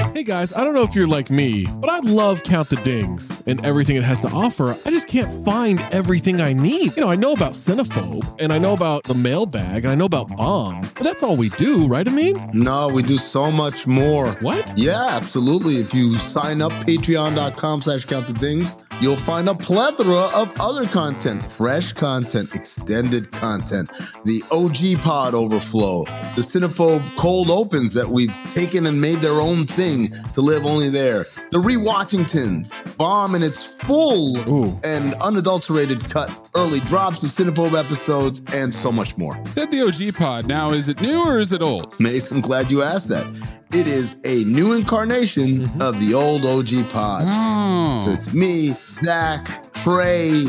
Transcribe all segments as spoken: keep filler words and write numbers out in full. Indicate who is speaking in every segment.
Speaker 1: Hey guys, I don't know if you're like me, but I love Count the Dings and everything it has to offer. I just can't find everything I need. You know, I know about Cinephobe, and I know about the mailbag, and I know about Bomb, but that's all we do, right, Amin?
Speaker 2: No, we do so much more.
Speaker 1: What?
Speaker 2: Yeah, absolutely. If you sign up, patreon.com slash count the dings, you'll find a plethora of other content, fresh content, extended content, the O G Pod Overflow, the Cinephobe Cold Opens that we've taken and made their own thing to live only there, the Rewatchingtons, Bomb in its full Ooh. and unadulterated cut, early drops of Cinephobe episodes, and so much more.
Speaker 3: You said the O G Pod. Now, is it new or is it old?
Speaker 2: Mace, I'm glad you asked that. It is a new incarnation mm-hmm. of the old O G Pod.
Speaker 3: Oh.
Speaker 2: So it's me, Zach, Trey,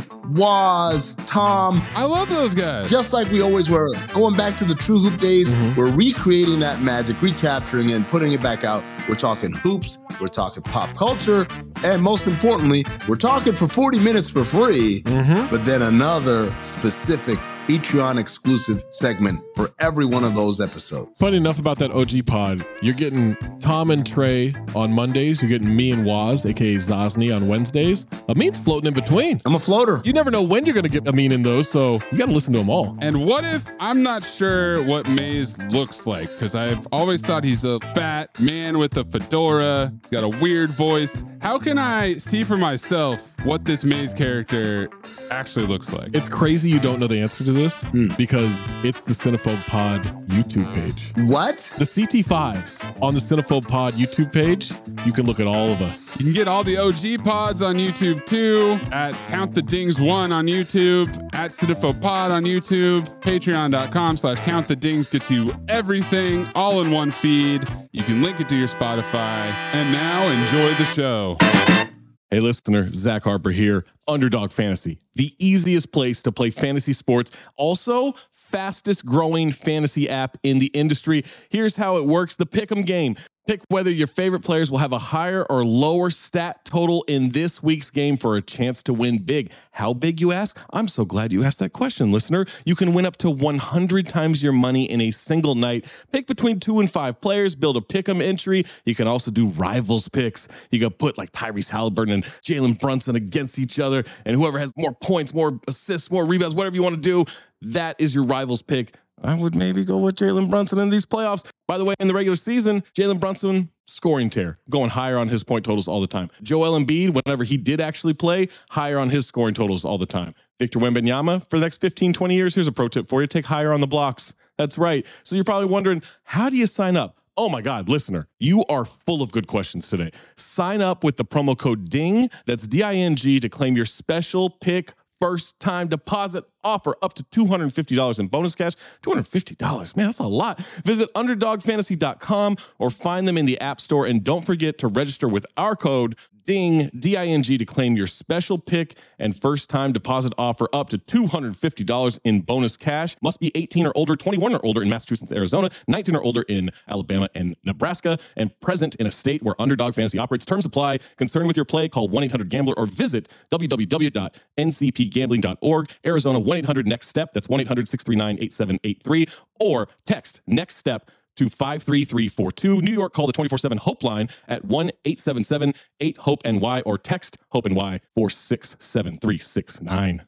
Speaker 2: Waz, Tom.
Speaker 3: I love those guys.
Speaker 2: Just like we always were. Going back to the True Hoop days, mm-hmm. we're recreating that magic, recapturing it, and putting it back out. We're talking hoops, we're talking pop culture, and most importantly, we're talking for forty minutes for free, mm-hmm. but then another specific Patreon exclusive segment for every one of those episodes.
Speaker 1: Funny enough about that O G Pod, you're getting Tom and Trey on Mondays. You're getting me and Waz, aka Zosny, on Wednesdays. Amin's floating in between.
Speaker 2: I'm a floater.
Speaker 1: You never know when you're going to get Amin in those, so you got to listen to them all.
Speaker 3: And what if I'm not sure what Maze looks like? Because I've always thought he's a fat man with a fedora. He's got a weird voice. How can I see for myself what this Maze character actually looks like?
Speaker 1: It's crazy you don't know the answer to this mm. because it's the Cinephobe Pod YouTube page.
Speaker 2: What?
Speaker 1: The C T fives on the Cinephobe Pod YouTube page. You can look at all of us.
Speaker 3: You can get all the O G pods on YouTube too, at Count the Dings one on YouTube, at Cinephobe Pod on YouTube, patreon.com slash Count the Dings gets you everything all in one feed. You can link it to your Spotify. And now enjoy the show.
Speaker 1: Hey listener, Zach Harper here. Underdog Fantasy, the easiest place to play fantasy sports. Also, fastest growing fantasy app in the industry. Here's how it works. The Pick'em game. Pick whether your favorite players will have a higher or lower stat total in this week's game for a chance to win big. How big, you ask? I'm so glad you asked that question, listener. You can win up to one hundred times your money in a single night. Pick between two and five players, build a pick'em entry. You can also do rivals picks. You can put like Tyrese Halliburton and Jalen Brunson against each other, and whoever has more points, more assists, more rebounds, whatever you want to do, that is your rivals pick. I would maybe go with Jalen Brunson in these playoffs. By the way, in the regular season, Jalen Brunson, scoring tear, going higher on his point totals all the time. Joel Embiid, whenever he did actually play, higher on his scoring totals all the time. Victor Wembanyama, for the next fifteen, twenty years, here's a pro tip for you. Take higher on the blocks. That's right. So you're probably wondering, how do you sign up? Oh my God, listener, you are full of good questions today. Sign up with the promo code DING, that's D I N G, to claim your special pick first time deposit offer up to two hundred fifty dollars in bonus cash. two hundred fifty dollars, man, that's a lot. Visit underdog fantasy dot com or find them in the App Store. And don't forget to register with our code DING, D I N G, to claim your special pick and first time deposit offer up to two hundred fifty dollars in bonus cash. Must be eighteen or older, twenty-one or older in Massachusetts, Arizona, nineteen or older in Alabama and Nebraska, and present in a state where Underdog Fantasy operates. Terms apply. Concerned with your play, call one eight hundred gambler or visit w w w dot n c p gambling dot org. Arizona, one eight hundred next step. That's one eight hundred six three nine eight seven eight three. Or text next step to five three three four two. New York, call the twenty-four seven HOPE line at one eight seven seven eight hope N Y or text HOPE-NY four six seven three six nine.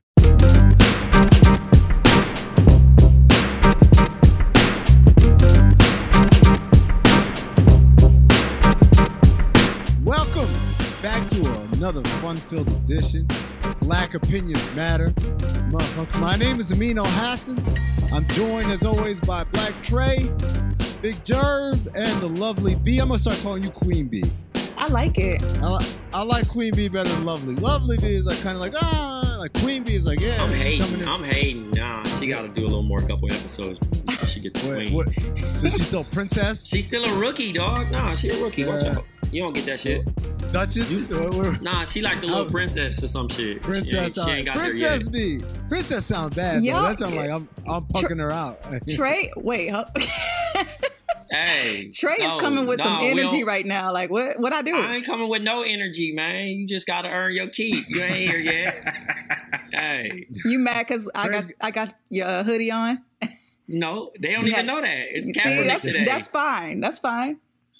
Speaker 4: Welcome back to another fun-filled edition. Black Opinions Matter. Motherfucker. My name is Amin Al-Hassan. I'm joined, as always, by Black Trey, Big Jerv, and the lovely B. I'm going to start calling you Queen B.
Speaker 5: I like it.
Speaker 4: I, li- I like Queen B better than Lovely. Lovely B is like kind of like, ah, like Queen B is like, yeah.
Speaker 6: I'm hating. I'm hating. Nah, she got to do a little more couple episodes before she gets the
Speaker 4: Wait,
Speaker 6: queen.
Speaker 4: What? So she's still princess?
Speaker 6: She's still a rookie, dog. Nah, she a rookie. Watch
Speaker 4: Yeah.
Speaker 6: out. You don't get that shit.
Speaker 4: Duchess? What- what-
Speaker 6: Nah, she like the little
Speaker 4: Oh.
Speaker 6: princess or some shit.
Speaker 4: Princess,
Speaker 6: She ain't, she ain't got
Speaker 4: Princess
Speaker 6: there yet.
Speaker 4: B. Princess sound bad,
Speaker 5: Yo,
Speaker 4: though. That sounds like I'm I'm punking her out.
Speaker 5: Trey, wait, huh?
Speaker 6: Hey,
Speaker 5: Trey
Speaker 6: no,
Speaker 5: is coming with
Speaker 6: no,
Speaker 5: some
Speaker 6: we
Speaker 5: energy
Speaker 6: don't-
Speaker 5: right now. Like, what? What I do?
Speaker 6: I ain't coming with no energy, man. You just gotta earn your keep. You ain't here yet. Hey,
Speaker 5: You mad because I got I got your uh, hoodie on?
Speaker 6: no, they don't
Speaker 5: Yeah.
Speaker 6: even know that. It's
Speaker 5: See,
Speaker 6: Kaepernick
Speaker 5: that's
Speaker 6: today.
Speaker 5: that's fine. That's fine.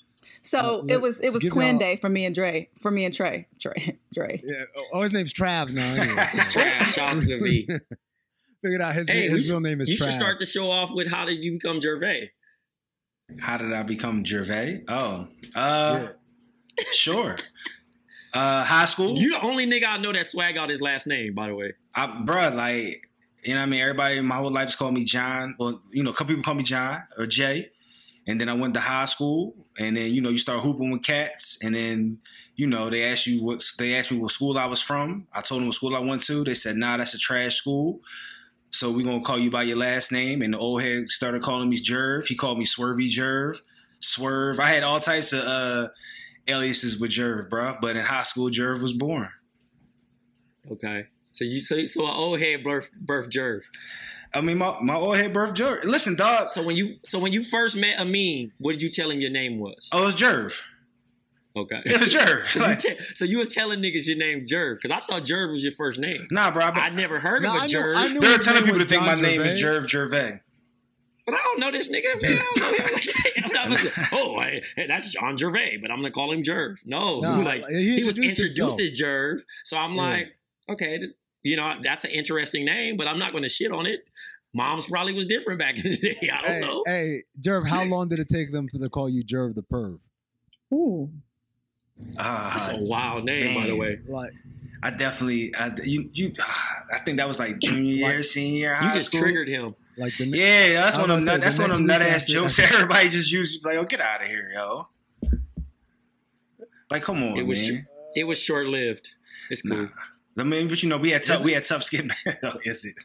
Speaker 5: So
Speaker 4: Uh,
Speaker 5: it was it
Speaker 4: let's
Speaker 5: was
Speaker 4: give
Speaker 5: twin
Speaker 4: y'all-
Speaker 5: day for me and Dre. For me and Trey. Trey. Dre.
Speaker 4: Yeah. Oh, his name's Trav now. Anyway.
Speaker 6: It's Trav. Shout out to the V.
Speaker 4: Figured out his,
Speaker 6: Hey,
Speaker 4: name,
Speaker 6: we
Speaker 4: his real
Speaker 6: should-
Speaker 4: name is
Speaker 6: You
Speaker 4: Trav.
Speaker 6: should start the show off with how did you become Gervais?
Speaker 7: How did I become Gervais? Oh, uh, sure. Uh, high school.
Speaker 6: You the only nigga I know that swag out his last name, by the way.
Speaker 7: I, bruh, like, you know what I mean? Everybody, my whole life has called me John. Well, you know, a couple people call me John or Jay. And then I went to high school. And then, you know, you start hooping with cats. And then, you know, they asked you what, they asked me what school I was from. I told them what school I went to. They said, nah, that's a trash school. So we're going to call you by your last name. And the old head started calling me Jerv. He called me Swervy Jerv. Swerve. I had all types of uh, aliases with Jerv, bro. But in high school, Jerv was born.
Speaker 6: Okay. So you so so an old head birth birth Jerv.
Speaker 7: I mean, my, my old head birth Jerv. Listen, dog.
Speaker 6: So when you so when you first met Amin, what did you tell him your name was?
Speaker 7: Oh, it's Jerv.
Speaker 6: Okay.
Speaker 7: It was Jerv.
Speaker 6: So you,
Speaker 7: Like,
Speaker 6: te- so you was telling niggas your name Jerv because I thought Jerv was your first name.
Speaker 7: nah, bro. I,
Speaker 6: I never heard
Speaker 4: No,
Speaker 6: of
Speaker 4: I
Speaker 6: a
Speaker 4: knew-
Speaker 6: Jerv.
Speaker 4: I knew-
Speaker 7: They're
Speaker 4: his
Speaker 7: telling
Speaker 4: name
Speaker 7: people to
Speaker 4: was
Speaker 7: think my
Speaker 4: John
Speaker 7: name is
Speaker 4: Gervais.
Speaker 7: Jerv Gervais.
Speaker 6: But I don't know this nigga. Man, I don't know him. I'm not gonna- oh, hey, hey, that's John Gervais, but I'm gonna call him Jerv. No,
Speaker 4: No,
Speaker 6: like
Speaker 4: he
Speaker 6: he, was
Speaker 4: introduced
Speaker 6: introduced
Speaker 4: himself.
Speaker 6: as Jerv, so I'm
Speaker 4: Yeah.
Speaker 6: like, okay, th- you know, that's an interesting name, but I'm not gonna shit on it. Mom's probably was different back in the day. I don't
Speaker 4: Hey,
Speaker 6: know.
Speaker 4: hey, Jerv, how long did it take them to call you Jerv the Perv?
Speaker 5: Ooh.
Speaker 7: Ah,
Speaker 6: That's a wild name, by the
Speaker 7: damn.
Speaker 6: way.
Speaker 4: Like,
Speaker 7: I definitely, I, you, you, I think that was like junior year,
Speaker 4: Like-
Speaker 7: senior year,
Speaker 6: You
Speaker 7: high
Speaker 6: just
Speaker 7: school.
Speaker 6: triggered him.
Speaker 4: like the
Speaker 7: Yeah, that's
Speaker 4: I
Speaker 7: one
Speaker 4: was
Speaker 7: of them.
Speaker 4: gonna
Speaker 7: Nut,
Speaker 4: say,
Speaker 7: that's
Speaker 4: the
Speaker 7: one of them
Speaker 4: next
Speaker 7: nut
Speaker 4: week
Speaker 7: ass
Speaker 4: after-
Speaker 7: jokes that everybody just used. Like, oh, get out of here, yo. Like, come on,
Speaker 6: It was
Speaker 7: man.
Speaker 6: it was short lived. It's cool.
Speaker 7: Nah. I mean, but you know, we had tough, we had tough skin. Oh, is it?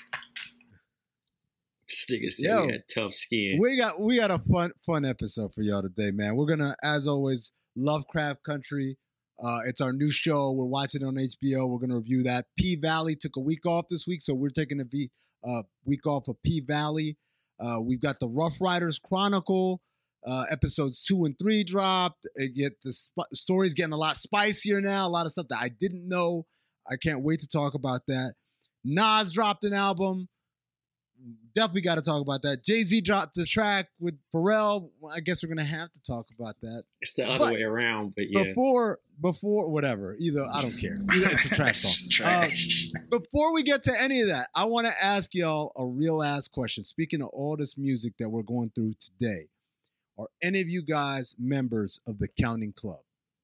Speaker 6: This nigga said
Speaker 4: Yo.
Speaker 6: he had tough skin.
Speaker 4: we got we got a fun fun episode for y'all today, man. We're gonna, as always, Lovecraft Country. Uh, it's our new show. We're watching it on H B O. We're gonna review that. P Valley took a week off this week, so we're taking a v, uh, week off of P Valley. Uh, we've got the Rough Riders Chronicle. Uh, episodes two and three dropped. It get the sp- story's getting a lot spicier now. A lot of stuff that I didn't know. I can't wait to talk about that. Nas dropped an album. Definitely got to talk about that. Jay-Z dropped the track with Pharrell. Well, I guess we're gonna have to talk about that.
Speaker 6: It's the other
Speaker 4: But
Speaker 6: way around, but yeah.
Speaker 4: Before, before whatever. Either I don't care. Either it's a trash song.
Speaker 7: It's trash.
Speaker 4: Um, before we get to any of that, I want to ask y'all a real ass question. Speaking of all this music that we're going through today, are any of you guys members of the Counting Club?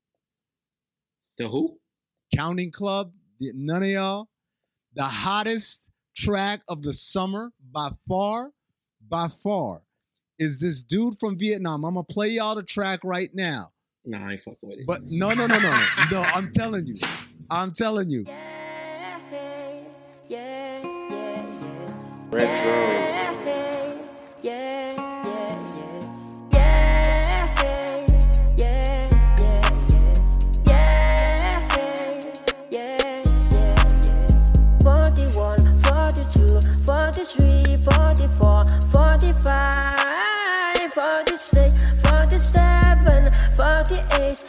Speaker 6: The who?
Speaker 4: Counting Club? Did none of y'all? The hottest track of the summer by far, by far, is this dude from Vietnam. I'm gonna play y'all the track right now.
Speaker 6: Nah, I ain't fucking with it.
Speaker 4: But no, no, no, no, no. No, I'm telling you. I'm telling you.
Speaker 8: Yeah, yeah, yeah, yeah.
Speaker 9: Retro.
Speaker 8: Yeah, yeah, yeah, yeah. Yeah, yeah, yeah, yeah. Yeah, yeah, forty-one, forty-two, forty-three, forty-four, forty-five, forty-six, forty-seven, forty-eight,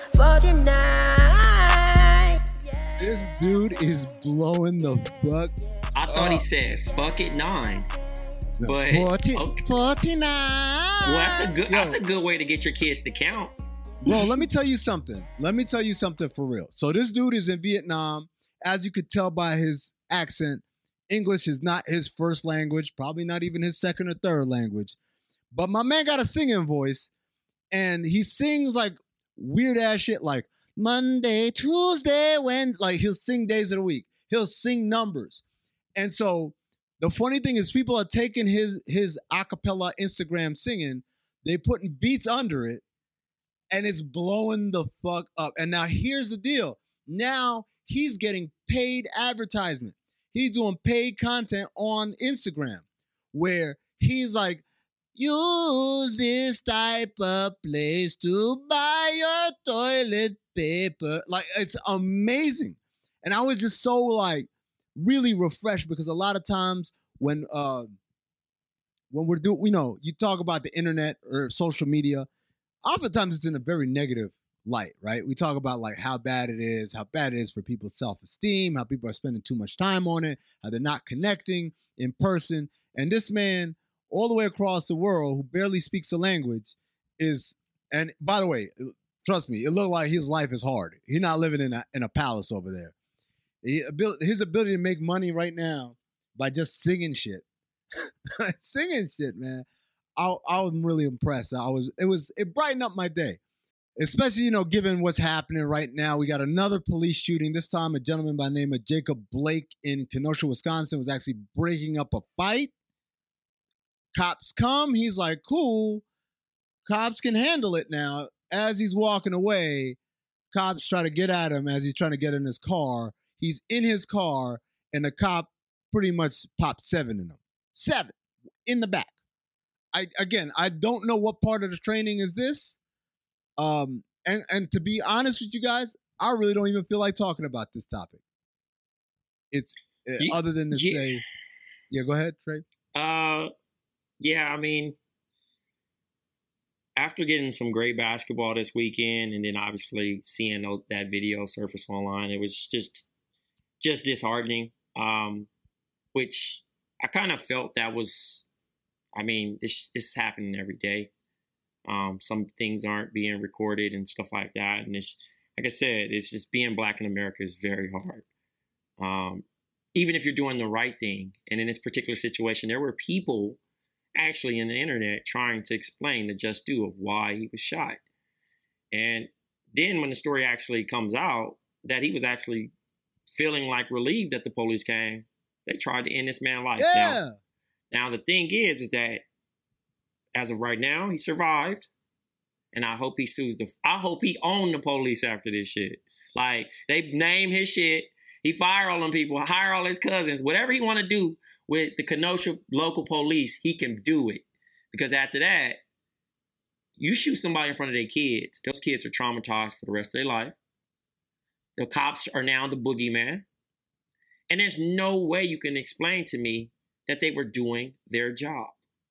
Speaker 8: forty-nine.
Speaker 4: This dude is blowing the fuck.
Speaker 6: I thought he said fuck it nine. But
Speaker 4: forty,
Speaker 6: okay.
Speaker 4: forty-nine.
Speaker 6: Well, that's a good
Speaker 4: Yo,
Speaker 6: that's a good way to get your kids to count.
Speaker 4: Bro, let me tell you something. Let me tell you something for real. So this dude is in Vietnam. As you could tell by his accent, English is not his first language, probably not even his second or third language. But my man got a singing voice, and he sings like weird ass shit like Monday, Tuesday, when like he'll sing days of the week. He'll sing numbers. And so the funny thing is people are taking his his acapella Instagram singing, they putting beats under it, and it's blowing the fuck up. And now here's the deal. Now he's getting paid advertisement. He's doing paid content on Instagram where he's like, use this type of place to buy your toilet paper. Like, it's amazing. And I was just so like really refreshed because a lot of times when uh when we're doing, you know, you talk about the internet or social media, oftentimes it's in a very negative light, right? We talk about like how bad it is, how bad it is for people's self-esteem, how people are spending too much time on it, how they're not connecting in person. And this man, all the way across the world, who barely speaks the language, is And by the way, trust me, it looked like his life is hard. He's not living in a in a palace over there. He, his ability to make money right now by just singing shit, singing shit, man. I I was really impressed. I was it was it brightened up my day, especially you know given what's happening right now. We got another police shooting. This time, a gentleman by the name of Jacob Blake in Kenosha, Wisconsin, was actually breaking up a fight. Cops come. He's like, cool. Cops can handle it now. As he's walking away, cops try to get at him as he's trying to get in his car. He's in his car, and the cop pretty much popped seven in him. Seven in the back. I again, I don't know what part of the training is this. Um, and, and to be honest with you guys, I really don't even feel like talking about this topic. It's uh,
Speaker 6: yeah,
Speaker 4: other than to
Speaker 6: yeah.
Speaker 4: say, yeah, go ahead, Trey.
Speaker 6: Uh, yeah, I mean, after getting some great basketball this weekend, and then obviously seeing that video surface online, it was just just disheartening. Um, which I kind of felt that was, I mean, this this is happening every day. Um, some things aren't being recorded and stuff like that, and it's like I said, it's just being Black in America is very hard. Um, even if you're doing the right thing, and in this particular situation, there were people actually in the internet trying to explain the just due of why he was shot. And then when the story actually comes out that he was actually feeling like relieved that the police came, they tried to end this man's life.
Speaker 4: Yeah.
Speaker 6: Now, now the thing is, is that as of right now, he survived. And I hope he sues the, I hope he owned the police after this shit. Like, they name his shit. He fire all them people, hire all his cousins, whatever he want to do with the Kenosha local police, he can do it. Because after that, you shoot somebody in front of their kids, those kids are traumatized for the rest of their life. The cops are now the boogeyman. And there's no way you can explain to me that they were doing their job.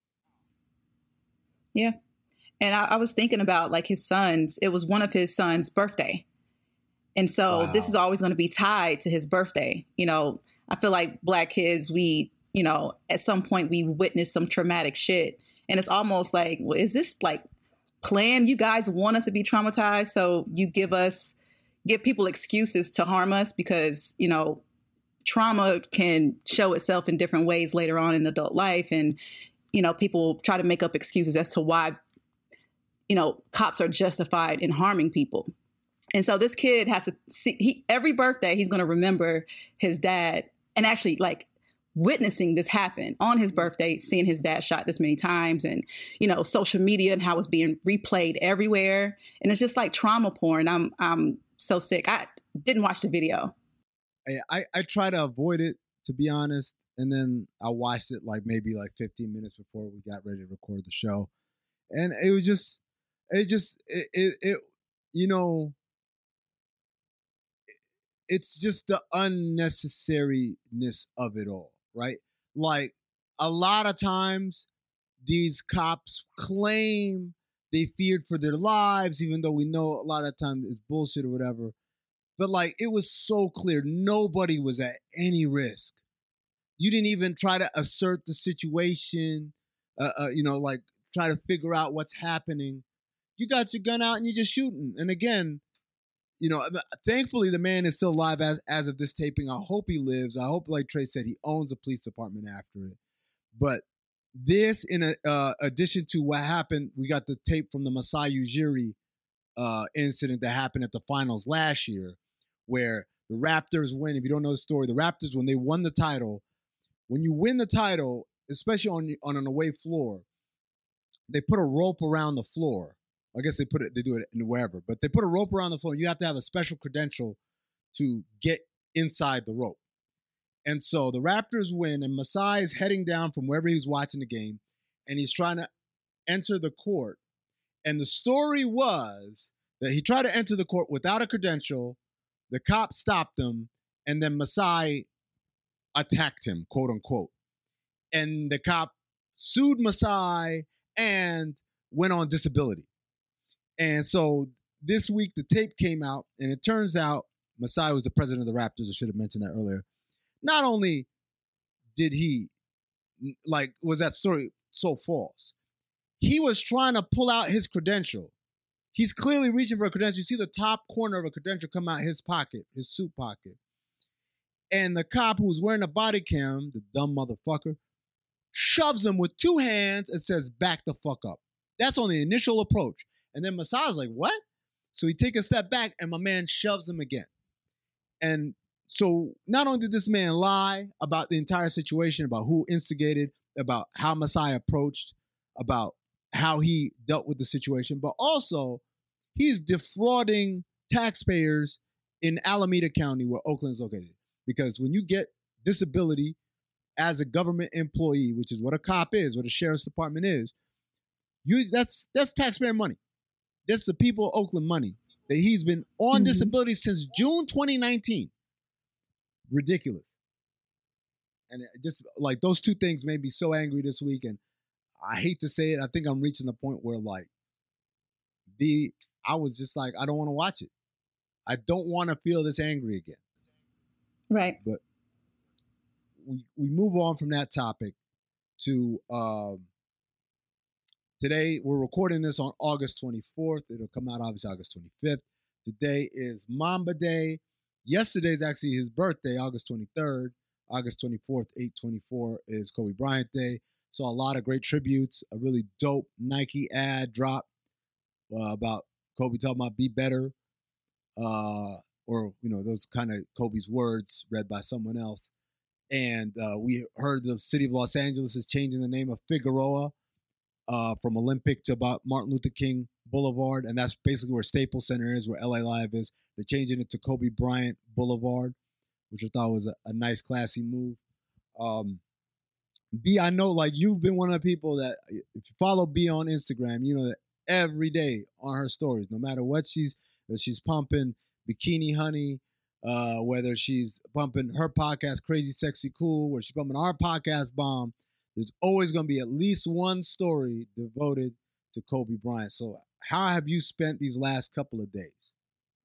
Speaker 5: Yeah. And I, I was thinking about like his son's, it was one of his son's birthday. And so
Speaker 4: Wow.
Speaker 5: this is always going to be tied to his birthday. You know, I feel like Black kids, we, you know, at some point we witnessed some traumatic shit. And it's almost like, well, is this like planned? You guys want us to be traumatized. So you give us, give people excuses to harm us because, you know, trauma can show itself in different ways later on in adult life. And, you know, people try to make up excuses as to why, you know, cops are justified in harming people. And so this kid has to see, he, every birthday, he's going to remember his dad and actually like witnessing this happen on his birthday, seeing his dad shot this many times and, you know, social media and how it's being replayed everywhere. And it's just like trauma porn. I'm, I'm so sick. I didn't watch the video.
Speaker 4: I, I try to avoid it, to be honest. And then I watched it like maybe like fifteen minutes before we got ready to record the show. And it was just, it just, it, it, it you know, it's just the unnecessariness of it all, right? Like a lot of times these cops claim they feared for their lives, even though we know a lot of times it's bullshit or whatever. But like, it was so clear. Nobody was at any risk. You didn't even try to assert the situation, uh, uh, you know, like try to figure out what's happening. You got your gun out and you're just shooting. And again, you know, thankfully the man is still alive as, as of this taping. I hope he lives. I hope, like Trey said, he owns a police department after it. But this, in a, uh, addition to what happened, we got the tape from the Masai Ujiri uh, incident that happened at the finals last year, where the Raptors win. If you don't know the story, the Raptors, when they won the title, when you win the title, especially on, on an away floor, they put a rope around the floor. I guess they put it, they do it wherever, but they put a rope around the floor. You have to have a special credential to get inside the rope. And so the Raptors win, and Masai is heading down from wherever he's watching the game, and he's trying to enter the court. And the story was that he tried to enter the court without a credential. The cop stopped him, and then Masai attacked him, quote unquote. And the cop sued Masai and went on disability. And so this week the tape came out, and it turns out Masai was the president of the Raptors. I should have mentioned that earlier. Not only did he, like, was that story so false, he was trying to pull out his credential he's clearly reaching for a credential. You see the top corner of a credential come out his pocket, his suit pocket. And the cop who's wearing a body cam, the dumb motherfucker, shoves him with two hands and says, back the fuck up. That's on the initial approach. And then Masai's like, what? So he takes a step back and my man shoves him again. And so not only did this man lie about the entire situation, about who instigated, about how Masai approached, about how he dealt with the situation, but also he's defrauding taxpayers in Alameda County where Oakland is located. Because when you get disability as a government employee, which is what a cop is, what a sheriff's department is, you that's that's taxpayer money. That's the people of Oakland money that he's been on mm-hmm. disability since June twenty nineteen. Ridiculous. And just like those two things made me so angry this week. And I hate to say it, I think I'm reaching the point where like, B, I was just like, I don't want to watch it. I don't want to feel this angry again.
Speaker 5: Right.
Speaker 4: But we we move on from that topic to um, today. We're recording this on August twenty-fourth. It'll come out obviously August twenty-fifth. Today is Mamba Day. Yesterday is actually his birthday, August twenty-third. August twenty-fourth, eight twenty-four is Kobe Bryant Day. Saw a lot of great tributes. A really dope Nike ad drop uh, about Kobe talking about be better. Uh, or, you know, those kind of Kobe's words read by someone else. And uh, we heard the city of Los Angeles is changing the name of Figueroa uh, from Olympic to about Martin Luther King Boulevard. And that's basically where Staples Center is, where L A Live is. They're changing it to Kobe Bryant Boulevard, which I thought was a, a nice, classy move. Um, B, I know, like, you've been one of the people that, if you follow B on Instagram, you know that every day on her stories, no matter what she's, if she's pumping Bikini Honey, uh, whether she's bumping her podcast, Crazy Sexy Cool, where she's bumping our podcast, Bomb, there's always going to be at least one story devoted to Kobe Bryant. So how have you spent these last couple of days?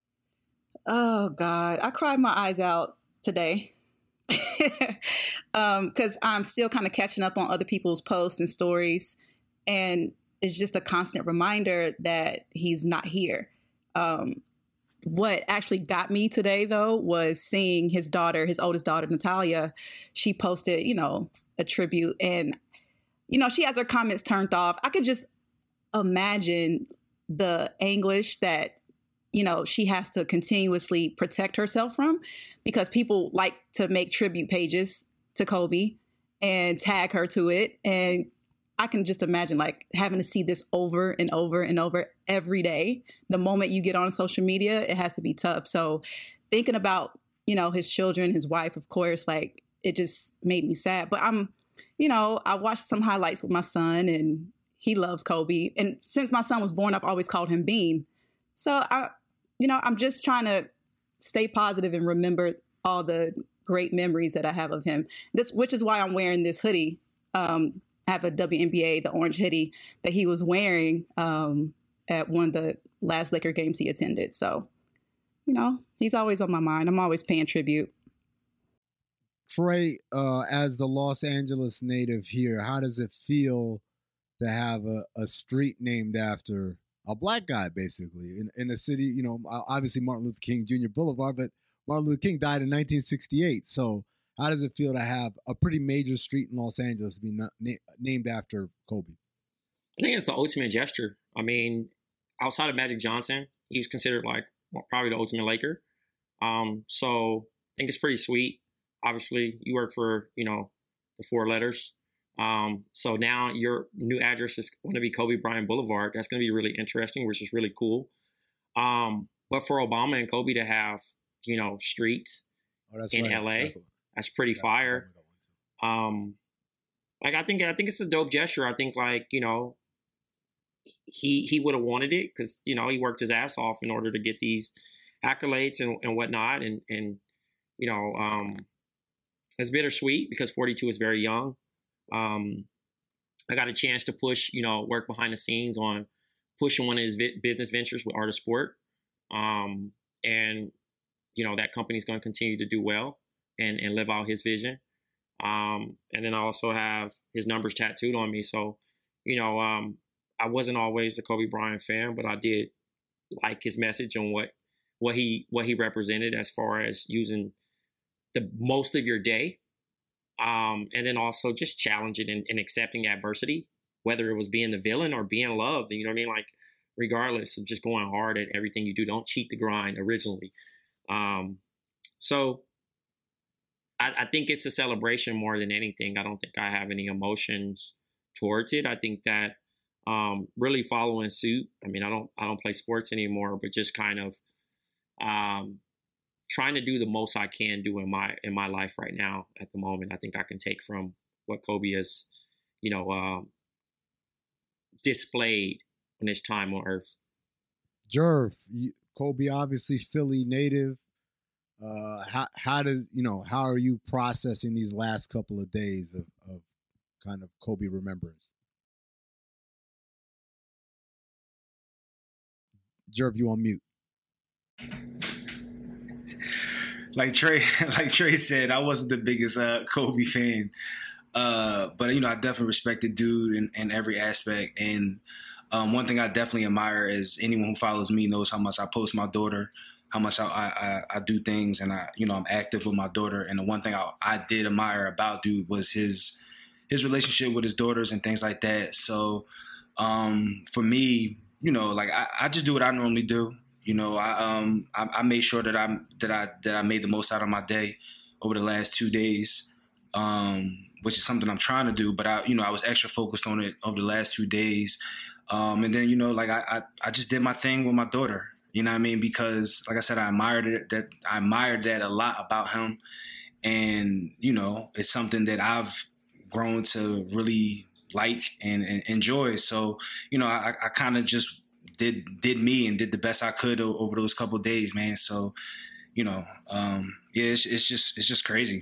Speaker 5: Oh, God. I cried my eyes out today um, because I'm still kind of catching up on other people's posts and stories. And it's just a constant reminder that he's not here. Um, What actually got me today, though, was seeing his daughter, his oldest daughter, Natalia. She posted, you know, a tribute and, you know, she has her comments turned off. I could just imagine the anguish that, you know, she has to continuously protect herself from because people like to make tribute pages to Kobe and tag her to it. And I can just imagine like having to see this over and over and over every day. The moment you get on social media, it has to be tough. So thinking about, you know, his children, his wife, of course, like it just made me sad. But I'm, you know, I watched some highlights with my son and he loves Kobe. And since my son was born, I've always called him Bean. So, I, you know, I'm just trying to stay positive and remember all the great memories that I have of him. This, which is why I'm wearing this hoodie. Um, I have a W N B A, the orange hoodie that he was wearing um, at one of the last Laker games he attended. So, you know, he's always on my mind. I'm always paying tribute.
Speaker 4: Trey, uh, as the Los Angeles native here, how does it feel to have a, a street named after a black guy, basically, in, in a city, you know, obviously Martin Luther King Junior Boulevard, but Martin Luther King died in nineteen sixty-eight. So how does it feel to have a pretty major street in Los Angeles be na- na- named after Kobe?
Speaker 6: I think it's the ultimate gesture. I mean, outside of Magic Johnson, he was considered like probably the ultimate Laker. Um, so I think it's pretty sweet. Obviously, you work for, you know, the four letters. Um, so now your new address is going to be Kobe Bryant Boulevard. That's going to be really interesting, which is really cool. Um, but for Obama and Kobe to have, you know, streets oh, in right. L A, that's, that's pretty that's fire. Um, like I think I think it's a dope gesture. I think like, you know, he he would have wanted it because, you know, he worked his ass off in order to get these accolades and, and whatnot. And, and, you know, um, it's bittersweet because forty-two is very young. Um, I got a chance to push, you know, work behind the scenes on pushing one of his vi- business ventures with Art of Sport. Um, and, you know, that company's going to continue to do well and, and live out his vision. Um, and then I also have his numbers tattooed on me. So, you know, um, I wasn't always the Kobe Bryant fan, but I did like his message on what what he what he represented as far as using the most of your day, um, and then also just challenging and, and accepting adversity, whether it was being the villain or being loved. You know what I mean? Like, regardless of just going hard at everything you do, don't cheat the grind originally. Um, so I, I think it's a celebration more than anything. I don't think I have any emotions towards it. I think that um, really following suit. I mean, I don't I don't play sports anymore, but just kind of um, trying to do the most I can do in my in my life right now at the moment. I think I can take from what Kobe has, you know, uh, displayed in his time on Earth.
Speaker 4: Jerv, you, Kobe, obviously Philly native. Uh, how how does you know how are you processing these last couple of days of, of kind of Kobe remembrance? Jerv, you on mute.
Speaker 7: Like Trey, like Trey said, I wasn't the biggest uh, Kobe fan, uh, but you know I definitely respect the dude in, in every aspect. And um, one thing I definitely admire is anyone who follows me knows how much I post my daughter, how much I, I, I do things, and I, you know, I'm active with my daughter. And the one thing I, I did admire about dude was his his relationship with his daughters and things like that. So um, for me, you know, like I, I just do what I normally do. You know, I um I, I made sure that I that I that I made the most out of my day over the last two days, um, which is something I'm trying to do. But I, you know, I was extra focused on it over the last two days, um, and then you know, like I, I I just did my thing with my daughter. You know what I mean? Because, like I said, I admired it. That I admired that a lot about him, and you know, it's something that I've grown to really like and, and enjoy. So, you know, I, I kind of just did did me and did the best I could over those couple of days, man. So, you know, um, yeah, it's, it's just it's just crazy.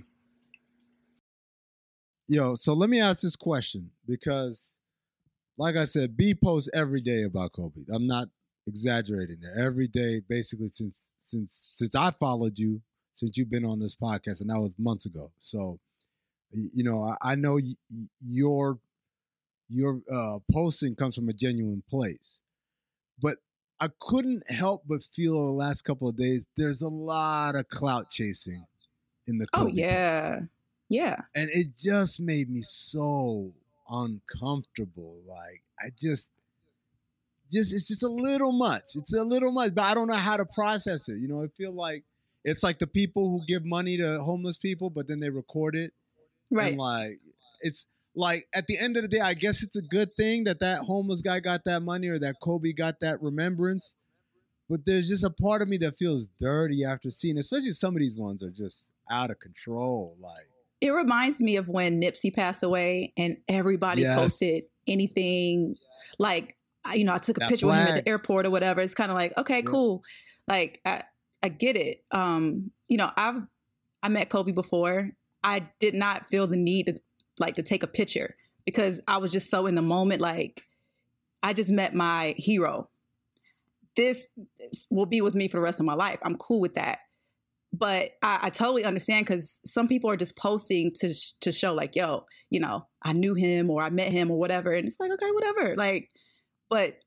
Speaker 4: Yo, so let me ask this question because, like I said, B posts every day about Kobe. I'm not exaggerating there. Every day, basically, since since since I followed you, since you've been on this podcast, and that was months ago. So, you know, I, I know y- your your uh, posting comes from a genuine place, but I couldn't help but feel over the last couple of days there's a lot of clout chasing in the Kobe
Speaker 5: Oh yeah,
Speaker 4: posts.
Speaker 5: yeah.
Speaker 4: And it just made me so uncomfortable. Like I just. Just it's just a little much. It's a little much, but I don't know how to process it. You know, I feel like it's like the people who give money to homeless people, but then they record it.
Speaker 5: Right.
Speaker 4: And like it's like at the end of the day, I guess it's a good thing that that homeless guy got that money or that Kobe got that remembrance. But there's just a part of me that feels dirty after seeing, especially some of these ones are just out of control. Like
Speaker 5: it reminds me of when Nipsey passed away and everybody
Speaker 4: Yes.
Speaker 5: posted anything like. You know, I took a
Speaker 4: That
Speaker 5: picture with him
Speaker 4: flag.
Speaker 5: at the airport or whatever. It's kind of like, okay,
Speaker 4: Yep.
Speaker 5: cool. Like, I, I get it. Um, you know, I've, I met Kobe before. I did not feel the need to like to take a picture because I was just so in the moment. Like, I just met my hero. This, this will be with me for the rest of my life. I'm cool with that. But I, I totally understand because some people are just posting to sh- to show like, yo, you know, I knew him or I met him or whatever. And it's like, okay, whatever. Like, but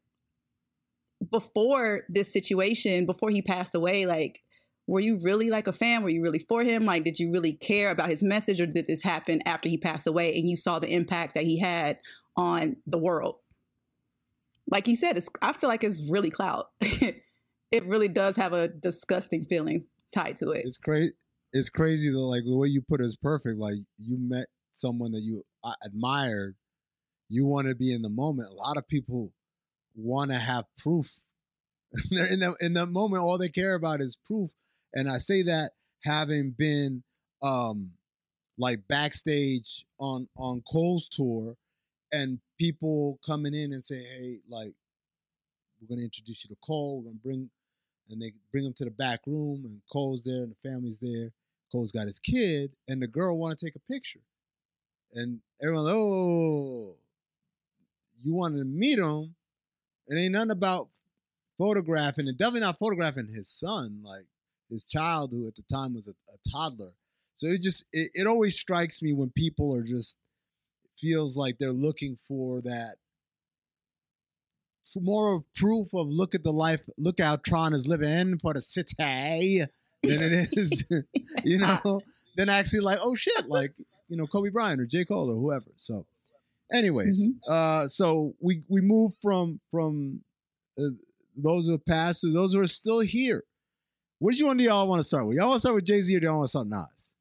Speaker 5: before this situation, before he passed away, like, were you really like a fan? Were you really for him? Like, did you really care about his message or did this happen after he passed away and you saw the impact that he had on the world? Like you said, it's, I feel like it's really clout. It really does have a disgusting feeling tied to it.
Speaker 4: it's crazy. It's crazy though. Like the way you put it is perfect. Like you met someone that you uh, admired. You want to be in the moment. A lot of people want to have proof. They're in the in the moment, all they care about is proof. And I say that having been um like backstage on on Cole's tour, and people coming in and say, "Hey, like we're gonna introduce you to Cole. We're gonna bring," and they bring him to the back room, and Cole's there, and the family's there. Cole's got his kid, and the girl want to take a picture, and everyone's, "Oh, you wanted to meet him." It ain't nothing about photographing, and definitely not photographing his son, like his child, who at the time was a, a toddler. So it just, it, it always strikes me when people are just, feels like they're looking for that more of proof of look at the life, look how Tron is living for the city than it is, you know, than actually like, oh shit, like, you know, Kobe Bryant or J. Cole or whoever. So anyways, mm-hmm. uh, so we, we move from, from uh, those who have passed to those who are still here. Which one do y'all want to start with? Y'all want to start with Jay-Z or do y'all want to start with Nas?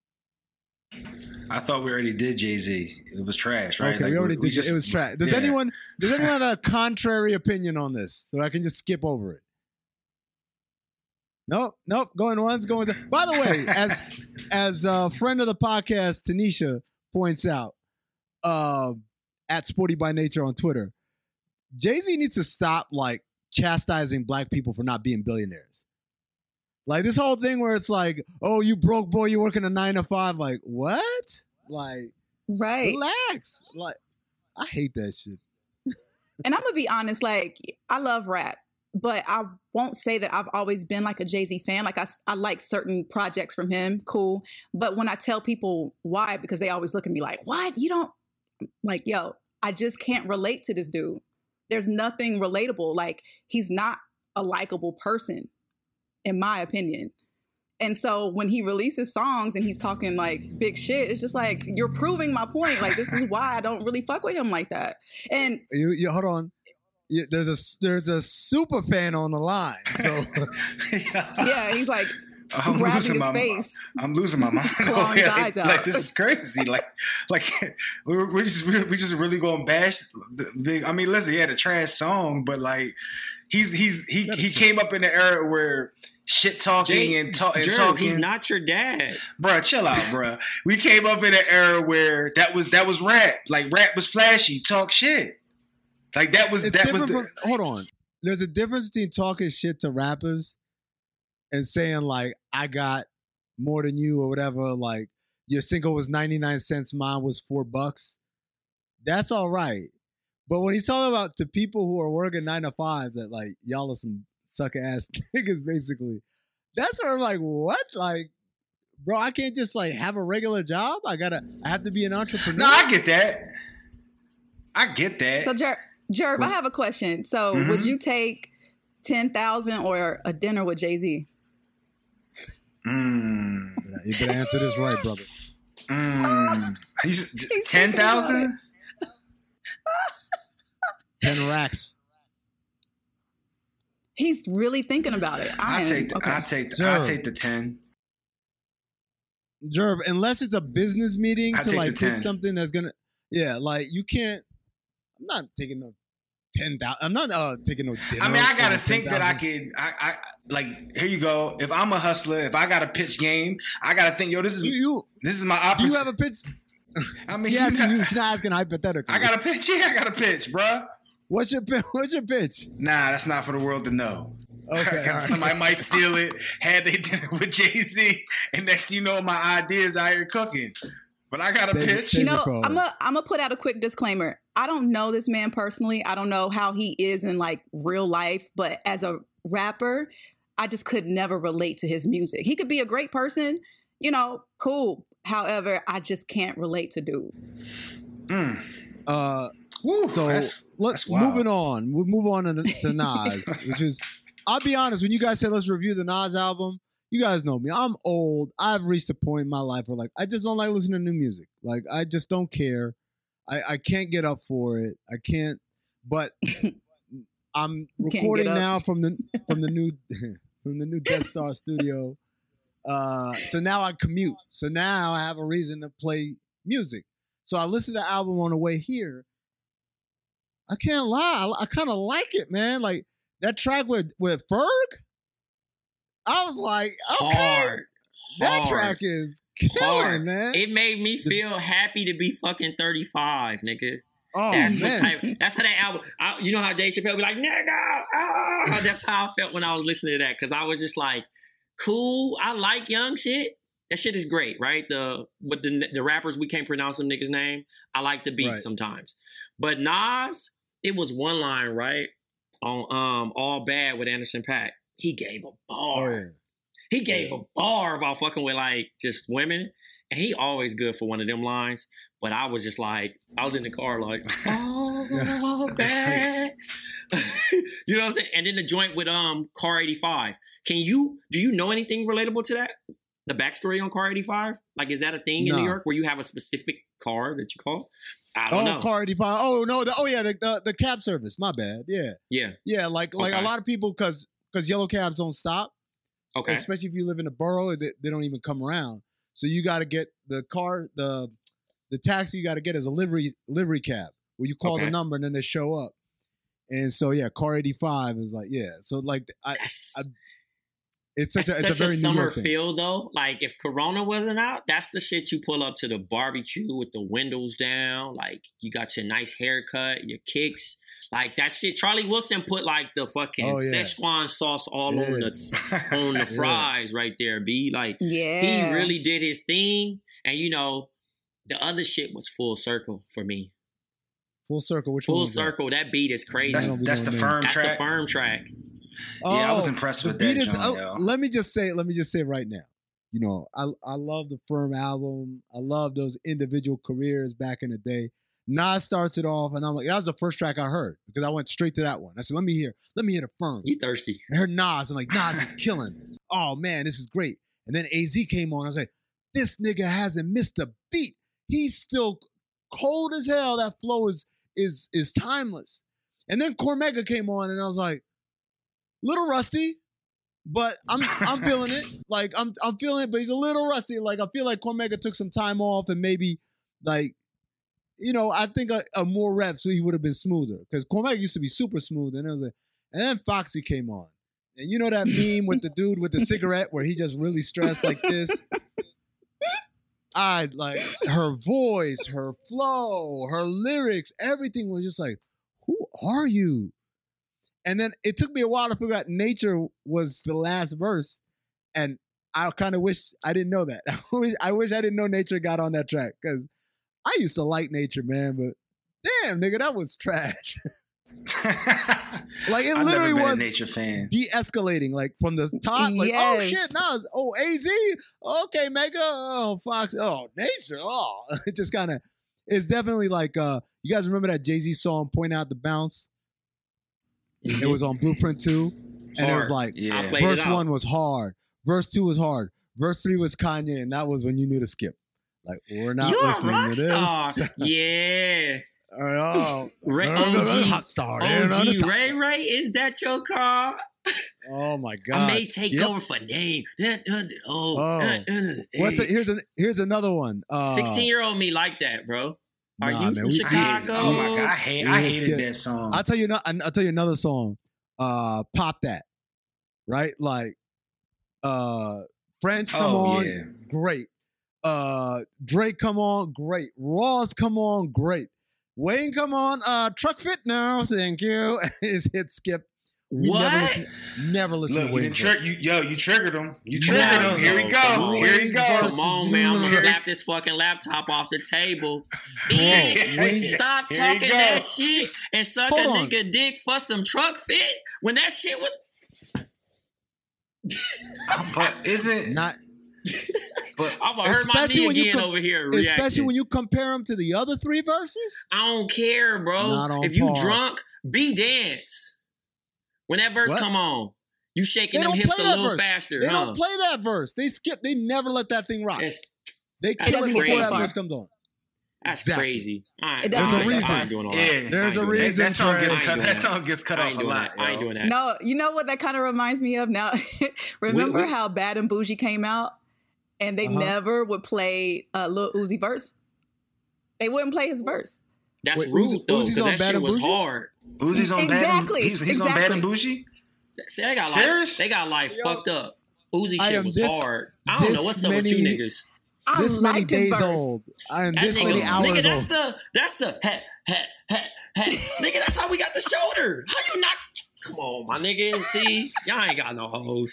Speaker 7: I thought we already did Jay-Z. It was trash, right?
Speaker 4: Okay,
Speaker 7: like,
Speaker 4: we already
Speaker 7: we
Speaker 4: did.
Speaker 7: just,
Speaker 4: it was trash. Does yeah. anyone does anyone have a contrary opinion on this, so I can just skip over it? Nope, nope. Going once, going. By the way, as as a friend of the podcast, Tanisha points out, uh, at Sporty by Nature on Twitter, Jay-Z needs to stop like chastising black people for not being billionaires. Like this whole thing where it's like, oh, you broke boy, you working a nine to five. Like what? Like,
Speaker 5: right?
Speaker 4: Relax. Like, I hate that shit.
Speaker 5: And I'm gonna be honest. Like, I love rap, but I won't say that I've always been like a Jay-Z fan. Like I, I like certain projects from him, cool. But when I tell people why, because they always look at me like, what? You don't like, yo, I just can't relate to this dude. There's nothing relatable. Like he's not a likable person, in my opinion. And so when he releases songs and he's talking like big shit, it's just like, you're proving my point. Like, this is why I don't really fuck with him like that. And
Speaker 4: you, you hold on. You, there's a there's a super fan on the line. So
Speaker 5: yeah, he's like
Speaker 7: I'm
Speaker 5: grabbing his
Speaker 7: my,
Speaker 5: face.
Speaker 7: I'm losing my mind.
Speaker 5: Clawing his eyes out.
Speaker 7: Like this is crazy. Like like we're, we're just we just really gonna bash. The, the, I mean, listen, he had a trash song, but like he's he's he he came up in the era where shit talking Jay, and, ta- and
Speaker 6: Jerv,
Speaker 7: talking.
Speaker 6: He's not your dad,
Speaker 7: bro. Chill out, bro. We came up in an era where that was that was rap. Like rap was flashy, talk shit. Like that was
Speaker 4: it's
Speaker 7: that was. The,
Speaker 4: from, hold on. There's a difference between talking shit to rappers and saying like I got more than you or whatever. Like your single was ninety-nine cents, mine was four bucks. That's all right. But when he's talking about to people who are working nine to fives, that like y'all are some sucker ass niggas, basically. That's where I'm like, what? Like, bro, I can't just like have a regular job. I gotta, I have to be an entrepreneur.
Speaker 7: No, I get that. I get that.
Speaker 5: So, Jer- Jerv, I have a question. So, mm-hmm. would you take ten thousand or a dinner with Jay-Z?
Speaker 7: Mm.
Speaker 4: You better answer this right, brother.
Speaker 7: Mm. ten thousand?
Speaker 4: Ten racks.
Speaker 5: He's really thinking about it. I,
Speaker 7: I take the,
Speaker 5: okay.
Speaker 7: I take the, I take the ten.
Speaker 4: Jerv, unless it's a business meeting
Speaker 7: I
Speaker 4: to like
Speaker 7: pick
Speaker 4: something that's gonna, yeah, like you can't. I'm not taking no ten thousand. I'm not uh, taking no dinner.
Speaker 7: I mean, I gotta think that I could. I, I like. Here you go. If I'm a hustler, if I got a pitch game, I gotta think. Yo, this is
Speaker 4: you. you
Speaker 7: this is my opportunity.
Speaker 4: Do you have a pitch?
Speaker 7: I mean,
Speaker 4: he asking you. She's not asking hypothetically.
Speaker 7: I got a pitch. Yeah, I got a pitch, bruh.
Speaker 4: What's your What's your pitch?
Speaker 7: Nah, that's not for the world to know.
Speaker 4: Okay, right.
Speaker 7: Somebody might steal it. Had they dinner with Jay-Z, and next thing you know, my ideas out here cooking. But I got a
Speaker 4: save,
Speaker 7: pitch.
Speaker 4: Save
Speaker 5: you know, I'm a I'm gonna put out a quick disclaimer. I don't know this man personally. I don't know how he is in like real life, but as a rapper, I just could never relate to his music. He could be a great person, you know, cool. However, I just can't relate to dude.
Speaker 7: Mm.
Speaker 4: Uh.
Speaker 7: Woo,
Speaker 4: so
Speaker 7: that's,
Speaker 4: let's
Speaker 7: that's
Speaker 4: moving on. We'll move on to, to Nas, which is, I'll be honest, when you guys said let's review the Nas album, you guys know me. I'm old. I've reached a point in my life where like I just don't like listening to new music. Like I just don't care. I, I can't get up for it. I can't. But I'm recording now from the from the new from the new Death Star studio. Uh, so now I commute. So now I have a reason to play music. So I listened to the album on the way here. I can't lie. I, I kind of like it, man. Like that track with, with Ferg. I was like, okay,
Speaker 6: hard.
Speaker 4: That
Speaker 6: hard.
Speaker 4: track is killing,
Speaker 6: hard.
Speaker 4: man.
Speaker 6: It made me feel happy to be fucking thirty-five, nigga.
Speaker 4: Oh,
Speaker 6: that's
Speaker 4: man.
Speaker 6: the type. That's how that album. I, you know how Dave Chappelle be like, nigga. Ah! That's how I felt when I was listening to that, because I was just like, cool. I like young shit. That shit is great, right? The but the the rappers, we can't pronounce them niggas' name. I like the beat right. sometimes, but Nas. It was one line, right? On um All Bad with Anderson .Paak. He gave a bar.
Speaker 4: Oh, yeah.
Speaker 6: He gave
Speaker 4: yeah.
Speaker 6: a bar about fucking with like just women. and he always good for one of them lines. But I was just like, I was in the car like, oh, bad. You know what I'm saying? And then the joint with um Car eighty-five. Can you, do you know anything relatable to that? The backstory on Car eighty-five? Like, is that a thing in
Speaker 4: No.
Speaker 6: New York where you have a specific car that you call? I don't
Speaker 4: oh,
Speaker 6: know.
Speaker 4: Car eighty-five. Oh no, the, oh yeah, the, the the cab service. My bad. Yeah,
Speaker 6: Yeah.
Speaker 4: yeah. Like like
Speaker 6: Okay.
Speaker 4: a lot of people, because because yellow cabs don't stop.
Speaker 6: Okay.
Speaker 4: Especially if you live in the borough, they, they don't even come around. So you got to get the car, the the taxi you got to get is a livery livery cab where you call
Speaker 6: Okay.
Speaker 4: the number and then they show up. And so yeah, Car eighty-five is like yeah. So like I,
Speaker 6: That's,
Speaker 4: I it's such
Speaker 6: that's
Speaker 4: a it's
Speaker 6: such
Speaker 4: a
Speaker 6: a,
Speaker 4: very New
Speaker 6: summer
Speaker 4: York thing.
Speaker 6: feel, though. Like, if Corona wasn't out, that's the shit you pull up to the barbecue with the windows down. Like, you got your nice haircut, your kicks. Like, that shit. Charlie Wilson put, like, the fucking
Speaker 4: Oh, yeah.
Speaker 6: Szechuan sauce all
Speaker 4: Yeah.
Speaker 6: on the on the fries right there, B. Like,
Speaker 5: Yeah.
Speaker 6: he really did his thing. And, you know, the other shit was full circle for me.
Speaker 4: Full circle. Which one?
Speaker 6: Full
Speaker 4: was that?
Speaker 6: circle. That beat is crazy.
Speaker 7: That's
Speaker 4: don't be
Speaker 7: that's the
Speaker 4: doing
Speaker 7: firm
Speaker 6: That's
Speaker 7: track.
Speaker 6: the firm track.
Speaker 7: Yeah, I was
Speaker 4: Oh,
Speaker 7: impressed
Speaker 4: the
Speaker 7: with that
Speaker 4: beat is-
Speaker 7: joint,
Speaker 4: oh,
Speaker 7: yo.
Speaker 4: Let me just say, let me just say right now, you know, I I love the Firm album. I love those individual careers back in the day. Nas starts it off, and I'm like, that was the first track I heard because I went straight to that one. I said, let me hear, let me hear the Firm.
Speaker 6: You thirsty.
Speaker 4: I heard Nas. I'm like, Nas is killing. Oh man, this is great. And then A Z came on. I was like, this nigga hasn't missed a beat. He's still cold as hell. That flow is is is timeless. And then Cormega came on, and I was like, little rusty, but I'm I'm feeling it. Like I'm I'm feeling it, but he's a little rusty. Like I feel like Cormega took some time off and maybe like, you know, I think a, a more reps so he would have been smoother because Cormega used to be super smooth, and it was like, and then Foxy came on, and you know that meme with the dude with the cigarette where he just really stressed like this. I like her voice, her flow, her lyrics, everything was just like, who are you? And then it took me a while to figure out Nature was the last verse. And I kind of wish I didn't know that. I wish, I wish I didn't know Nature got on that track because I used to like Nature, man. But damn, nigga, that was trash. Like it
Speaker 7: I've
Speaker 4: literally
Speaker 7: never been
Speaker 4: was
Speaker 7: a Nature fan.
Speaker 4: de-escalating, like from the top, like oh
Speaker 5: Yes.
Speaker 4: shit, now it's oh A Z, okay, Mega, oh Fox, oh Nature, oh it just kind of, it's definitely like uh, you guys remember that Jay-Z song "Point Out the Bounce"? It was on Blueprint two, and it was
Speaker 6: Hard.
Speaker 4: like
Speaker 7: Yeah.
Speaker 6: I played
Speaker 4: verse
Speaker 6: it out.
Speaker 4: one was hard, verse two was hard, verse three was Kanye, and that was when you knew to skip. Like we're not
Speaker 6: You're a
Speaker 4: listening
Speaker 6: rock
Speaker 4: to
Speaker 6: star.
Speaker 4: this.
Speaker 6: Yeah.
Speaker 4: Oh,
Speaker 6: Ray,
Speaker 4: no, no, no,
Speaker 6: O G,
Speaker 4: hot star. no, no,
Speaker 6: O G
Speaker 4: no,
Speaker 6: Ray Ray, is that your car?
Speaker 4: Oh my god!
Speaker 6: I may take
Speaker 4: Yep.
Speaker 6: over for name. Oh,
Speaker 4: Oh. What's a, here's an here's another one. Uh,
Speaker 6: sixteen year old me like that, bro. Are
Speaker 4: Nah,
Speaker 6: you
Speaker 4: man,
Speaker 6: from
Speaker 4: we-
Speaker 7: I hated,
Speaker 6: Chicago?
Speaker 7: oh my god, I hate, I
Speaker 4: Yeah,
Speaker 7: hated
Speaker 4: skip.
Speaker 7: that song.
Speaker 4: I'll tell you. no- I'll tell you another song. Uh, Pop That, right? Like, uh, French come
Speaker 7: Oh,
Speaker 4: on,
Speaker 7: yeah.
Speaker 4: great. Uh, Drake come on, great. Ross come on, great. Wayne come on. Uh, Truck Fit now, thank you. His hit skip. We
Speaker 6: What?
Speaker 4: Never listen, never listen
Speaker 7: Look,
Speaker 4: to
Speaker 7: you,
Speaker 4: Wayne's
Speaker 7: didn't tri-
Speaker 4: verse.
Speaker 7: you, yo, you triggered him. You
Speaker 6: No,
Speaker 7: triggered him. Here we
Speaker 6: no,
Speaker 7: go.
Speaker 6: come on.
Speaker 7: Here we go.
Speaker 6: Come on, man. I'm gonna
Speaker 7: Here-
Speaker 6: slap this fucking laptop off the table.
Speaker 4: Bro,
Speaker 6: Bitch,
Speaker 4: Wayne-
Speaker 6: stop
Speaker 7: Here you
Speaker 6: talking
Speaker 7: go.
Speaker 6: that shit and suck
Speaker 4: Hold
Speaker 6: a
Speaker 4: on.
Speaker 6: nigga dick for some truck fit when that shit was.
Speaker 7: But isn't
Speaker 4: Not
Speaker 7: but
Speaker 6: I'm gonna hurt my
Speaker 4: Especially
Speaker 6: knee
Speaker 4: when you
Speaker 6: again
Speaker 4: com-
Speaker 6: over here.
Speaker 4: especially
Speaker 6: reacting.
Speaker 4: when you compare them to the other three verses.
Speaker 6: I don't care, bro.
Speaker 4: Not on
Speaker 6: If you
Speaker 4: par.
Speaker 6: drunk, be dance. When that verse
Speaker 4: What?
Speaker 6: come on, you shaking
Speaker 4: They
Speaker 6: them
Speaker 4: don't
Speaker 6: hips
Speaker 4: play
Speaker 6: a
Speaker 4: that
Speaker 6: little
Speaker 4: verse.
Speaker 6: faster,
Speaker 4: They
Speaker 6: huh?
Speaker 4: don't play that verse. They skip. They never let that thing rock.
Speaker 6: That's,
Speaker 4: They
Speaker 6: That's
Speaker 4: kill it before that
Speaker 6: crazy.
Speaker 4: verse comes on.
Speaker 6: that's
Speaker 4: Exactly.
Speaker 6: crazy. I,
Speaker 5: It
Speaker 6: I,
Speaker 5: doesn't-
Speaker 6: I,
Speaker 5: There's a
Speaker 6: I ain't doing all that.
Speaker 7: yeah,
Speaker 6: I
Speaker 4: There's
Speaker 6: ain't
Speaker 4: a
Speaker 6: doing
Speaker 7: that,
Speaker 4: reason,
Speaker 7: that song
Speaker 4: Trey.
Speaker 7: gets
Speaker 6: I ain't
Speaker 7: cut.
Speaker 6: doing
Speaker 7: That
Speaker 6: that.
Speaker 7: song gets cut
Speaker 6: I
Speaker 7: off
Speaker 6: ain't
Speaker 7: a
Speaker 6: doing
Speaker 7: lot.
Speaker 6: that. I ain't
Speaker 7: yo.
Speaker 6: doing that.
Speaker 5: No, you know what that kind of reminds me of now? Remember
Speaker 6: we-
Speaker 5: how Bad and Bougie came out and they
Speaker 4: Uh-huh.
Speaker 5: never would play uh, Lil Uzi verse? They wouldn't play his verse.
Speaker 6: That's
Speaker 4: Wait,
Speaker 6: rude
Speaker 4: Uzi-
Speaker 6: though,
Speaker 4: Uzi's
Speaker 6: because
Speaker 4: on
Speaker 6: that
Speaker 4: Bad
Speaker 6: shit
Speaker 4: and
Speaker 6: was
Speaker 4: Bougie?
Speaker 6: hard.
Speaker 7: Uzi's on bad. And,
Speaker 5: Exactly,
Speaker 7: he's he's on bad and
Speaker 5: exactly.
Speaker 7: bougie.
Speaker 6: See, they got
Speaker 7: Serious?
Speaker 6: life. They got life
Speaker 4: Yo,
Speaker 6: fucked up. Uzi
Speaker 4: I
Speaker 6: shit
Speaker 4: am
Speaker 6: was
Speaker 4: this-
Speaker 6: hard. I don't know
Speaker 4: this
Speaker 6: what's up with you
Speaker 4: many-
Speaker 6: niggas.
Speaker 5: I
Speaker 4: This many
Speaker 5: liked his
Speaker 4: days
Speaker 5: verse.
Speaker 4: old. I am
Speaker 6: That
Speaker 4: this
Speaker 6: nigga,
Speaker 4: many hours
Speaker 6: nigga, that's
Speaker 4: old.
Speaker 6: the that's the hat hat hat hat. Nigga, that's how we got the shoulder. How you not? Come on, my nigga. See, y'all ain't got no hoes.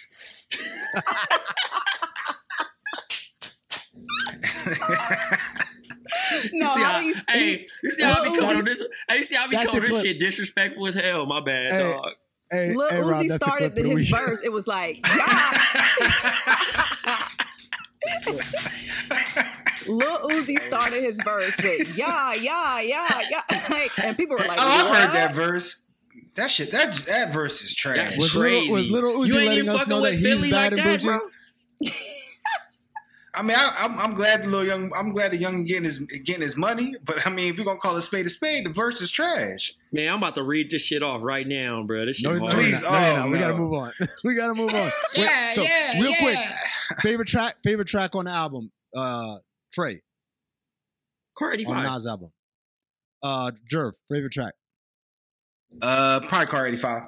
Speaker 5: No,
Speaker 6: you see
Speaker 5: how
Speaker 6: how,
Speaker 5: he,
Speaker 6: hey,
Speaker 5: he,
Speaker 6: you see how I be
Speaker 5: Lil
Speaker 6: coming
Speaker 5: Uzi-
Speaker 6: on this? Hey, you see how I be
Speaker 4: That's
Speaker 6: coming
Speaker 4: your
Speaker 6: this
Speaker 4: clip.
Speaker 6: shit disrespectful as hell. My bad,
Speaker 4: Hey.
Speaker 6: dog.
Speaker 4: Hey,
Speaker 5: Lil
Speaker 4: hey, Rob,
Speaker 5: Uzi
Speaker 4: that's the
Speaker 5: started
Speaker 4: clip of the
Speaker 5: his
Speaker 4: week.
Speaker 5: verse. It was like, yeah. Lil Uzi started his verse with yeah, yeah, yeah, yeah, like, and people were like,
Speaker 7: Oh, I've
Speaker 5: what?
Speaker 7: heard that verse. That shit, that that verse is trash.
Speaker 6: That's
Speaker 4: Was
Speaker 6: crazy.
Speaker 4: little, was little Uzi
Speaker 6: You ain't
Speaker 4: letting
Speaker 6: even
Speaker 4: us
Speaker 6: fucking
Speaker 4: know that
Speaker 6: with
Speaker 4: he's
Speaker 6: Philly
Speaker 4: bad
Speaker 6: like
Speaker 4: and
Speaker 6: that,
Speaker 4: bougie?
Speaker 6: bro.
Speaker 7: I mean, I, I'm I'm glad the little young. I'm glad the young getting his getting his money. But I mean, if we're gonna call a spade a spade, the verse is trash.
Speaker 6: Man, I'm about to read this shit off right now, bro. This shit
Speaker 4: No, no,
Speaker 6: hard.
Speaker 4: no,
Speaker 7: Please,
Speaker 4: no, no,
Speaker 7: oh,
Speaker 4: no, We
Speaker 7: no.
Speaker 4: gotta move on. we gotta move on. Wait,
Speaker 7: Yeah,
Speaker 4: so,
Speaker 7: yeah,
Speaker 4: real
Speaker 7: yeah.
Speaker 4: quick, favorite track, favorite track on the album, uh, Trey
Speaker 6: Car
Speaker 4: on
Speaker 6: eighty-five.
Speaker 4: Nas album. Uh, Jerv, favorite track.
Speaker 7: Uh, probably Car eighty-five.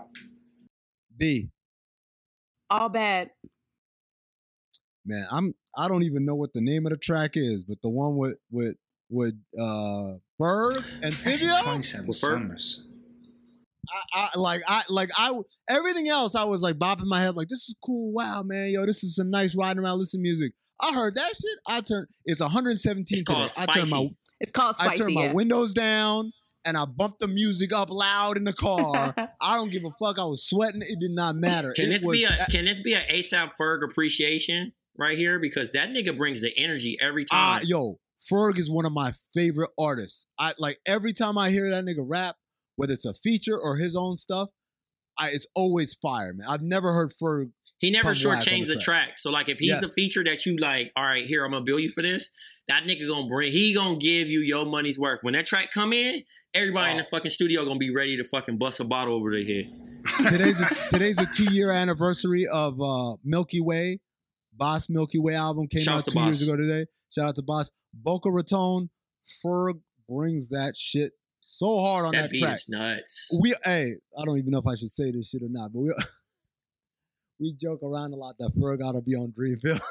Speaker 4: B.
Speaker 5: All bad.
Speaker 4: Man, I'm I don't even know what the name of the track is, but the one with with with uh Ferg and Thibio.
Speaker 7: twenty-seven
Speaker 6: With Ferg?
Speaker 7: Summers.
Speaker 4: I, I like I like I everything else I was like bopping my head like this is cool. Wow, man, yo, this is some nice riding around listening to music. I heard that shit. I turned it's one hundred seventeen
Speaker 6: It's called
Speaker 4: today. I turned my
Speaker 6: Spicy.
Speaker 5: It's called
Speaker 4: I
Speaker 5: spicy.
Speaker 4: turned my
Speaker 5: yeah.
Speaker 4: windows down and I bumped the music up loud in the car. I don't give a fuck. I was sweating. It did not matter.
Speaker 6: Can
Speaker 4: It
Speaker 6: this
Speaker 4: was-
Speaker 6: be a Can this be an ASAP Ferg appreciation right here? Because that nigga brings the energy every
Speaker 4: Ah,
Speaker 6: time.
Speaker 4: yo, Ferg is one of my favorite artists. I like every time I hear that nigga rap, whether it's a feature or his own stuff, I it's always fire, man. I've never heard Ferg.
Speaker 6: He never
Speaker 4: Come whack on
Speaker 6: shortchanged
Speaker 4: the
Speaker 6: the
Speaker 4: track.
Speaker 6: track. So like, if he's a
Speaker 4: Yes.
Speaker 6: feature that you like, all right, here I'm gonna bill you for this. That nigga gonna bring. He gonna give you your money's worth. When that track come in, everybody in the fucking studio gonna be ready to fucking bust a bottle over their head.
Speaker 4: Today's a, today's a two year anniversary of uh, Milky Way. Boss Milky Way album came
Speaker 6: Shouts
Speaker 4: out
Speaker 6: to
Speaker 4: two years
Speaker 6: Boss.
Speaker 4: ago today. Shout out to Boss. Boca Raton. Ferg brings that shit so hard on
Speaker 6: That
Speaker 4: that,
Speaker 6: beat
Speaker 4: track.
Speaker 6: is nuts.
Speaker 4: We hey, I don't even know if I should say this shit or not, but we we joke around a lot that Ferg ought to be on Dreamville.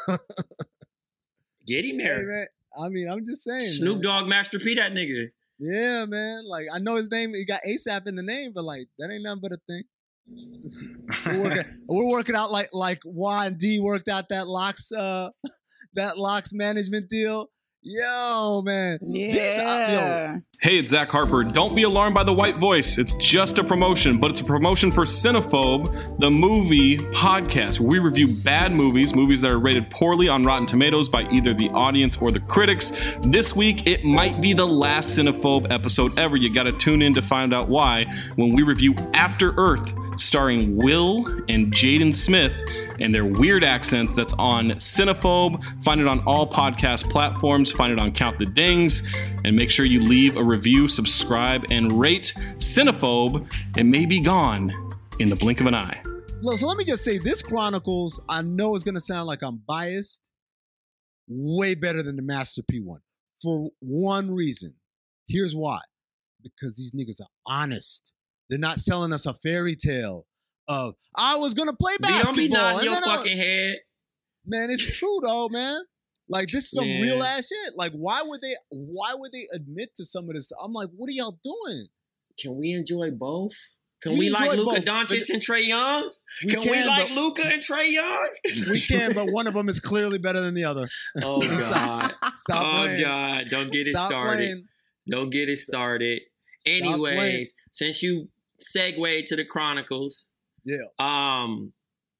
Speaker 6: Get him
Speaker 4: Hey
Speaker 6: there.
Speaker 4: man, I mean, I'm just saying.
Speaker 6: Snoop
Speaker 4: man.
Speaker 6: Dogg, Master P, that nigga.
Speaker 4: Yeah, man. Like I know his name. He got ASAP in the name, but like that ain't nothing but a thing. we're, working, we're working out like like Y and D worked out that locks uh that locks management deal. Yo, man. These- uh,
Speaker 5: Yeah.
Speaker 1: Hey, it's Zach Harper. Don't be alarmed by the white voice. It's just a promotion, but it's a promotion for Cinephobe, the movie podcast, where we review bad movies, movies that are rated poorly on Rotten Tomatoes by either the audience or the critics. This week, it might be the last Cinephobe episode ever. You got to tune in to find out why when we review After Earth, starring Will and Jaden Smith and their weird accents. That's on Cinephobe. Find it on all podcast platforms. Find it on Count the Dings. And make sure you leave a review, subscribe, and rate Cinephobe. It may be gone in the blink of an eye.
Speaker 4: Look, so let me just say, this Chronicles, I know it's gonna sound like I'm biased, way better than the Master P one. For one reason. Here's why. Because these niggas are honest. They're not selling us a fairy tale of I was gonna play
Speaker 6: Be don't be
Speaker 4: basketball.
Speaker 6: nodding
Speaker 4: and
Speaker 6: your
Speaker 4: then I-
Speaker 6: fucking head.
Speaker 4: Man, it's true though, man. Like this is some
Speaker 6: Man.
Speaker 4: real ass shit. Like, why would they why would they admit to some of this? I'm like, what are y'all doing?
Speaker 6: Can we enjoy both? Can
Speaker 4: We
Speaker 6: we, like
Speaker 4: enjoy
Speaker 6: Luka
Speaker 4: both,
Speaker 6: Doncic
Speaker 4: but-
Speaker 6: and Trey Young?
Speaker 4: We
Speaker 6: Can, we
Speaker 4: can,
Speaker 6: like
Speaker 4: but-
Speaker 6: Luka and Trey Young?
Speaker 4: We can, but one of them is clearly better than the other.
Speaker 6: Oh God!
Speaker 4: Stop
Speaker 6: oh
Speaker 4: playing.
Speaker 6: God! Don't get it
Speaker 4: Stop
Speaker 6: started.
Speaker 4: playing.
Speaker 6: Don't get it started.
Speaker 4: playing.
Speaker 6: Anyways, since you segued to the Chronicles,
Speaker 4: Yeah.
Speaker 6: um,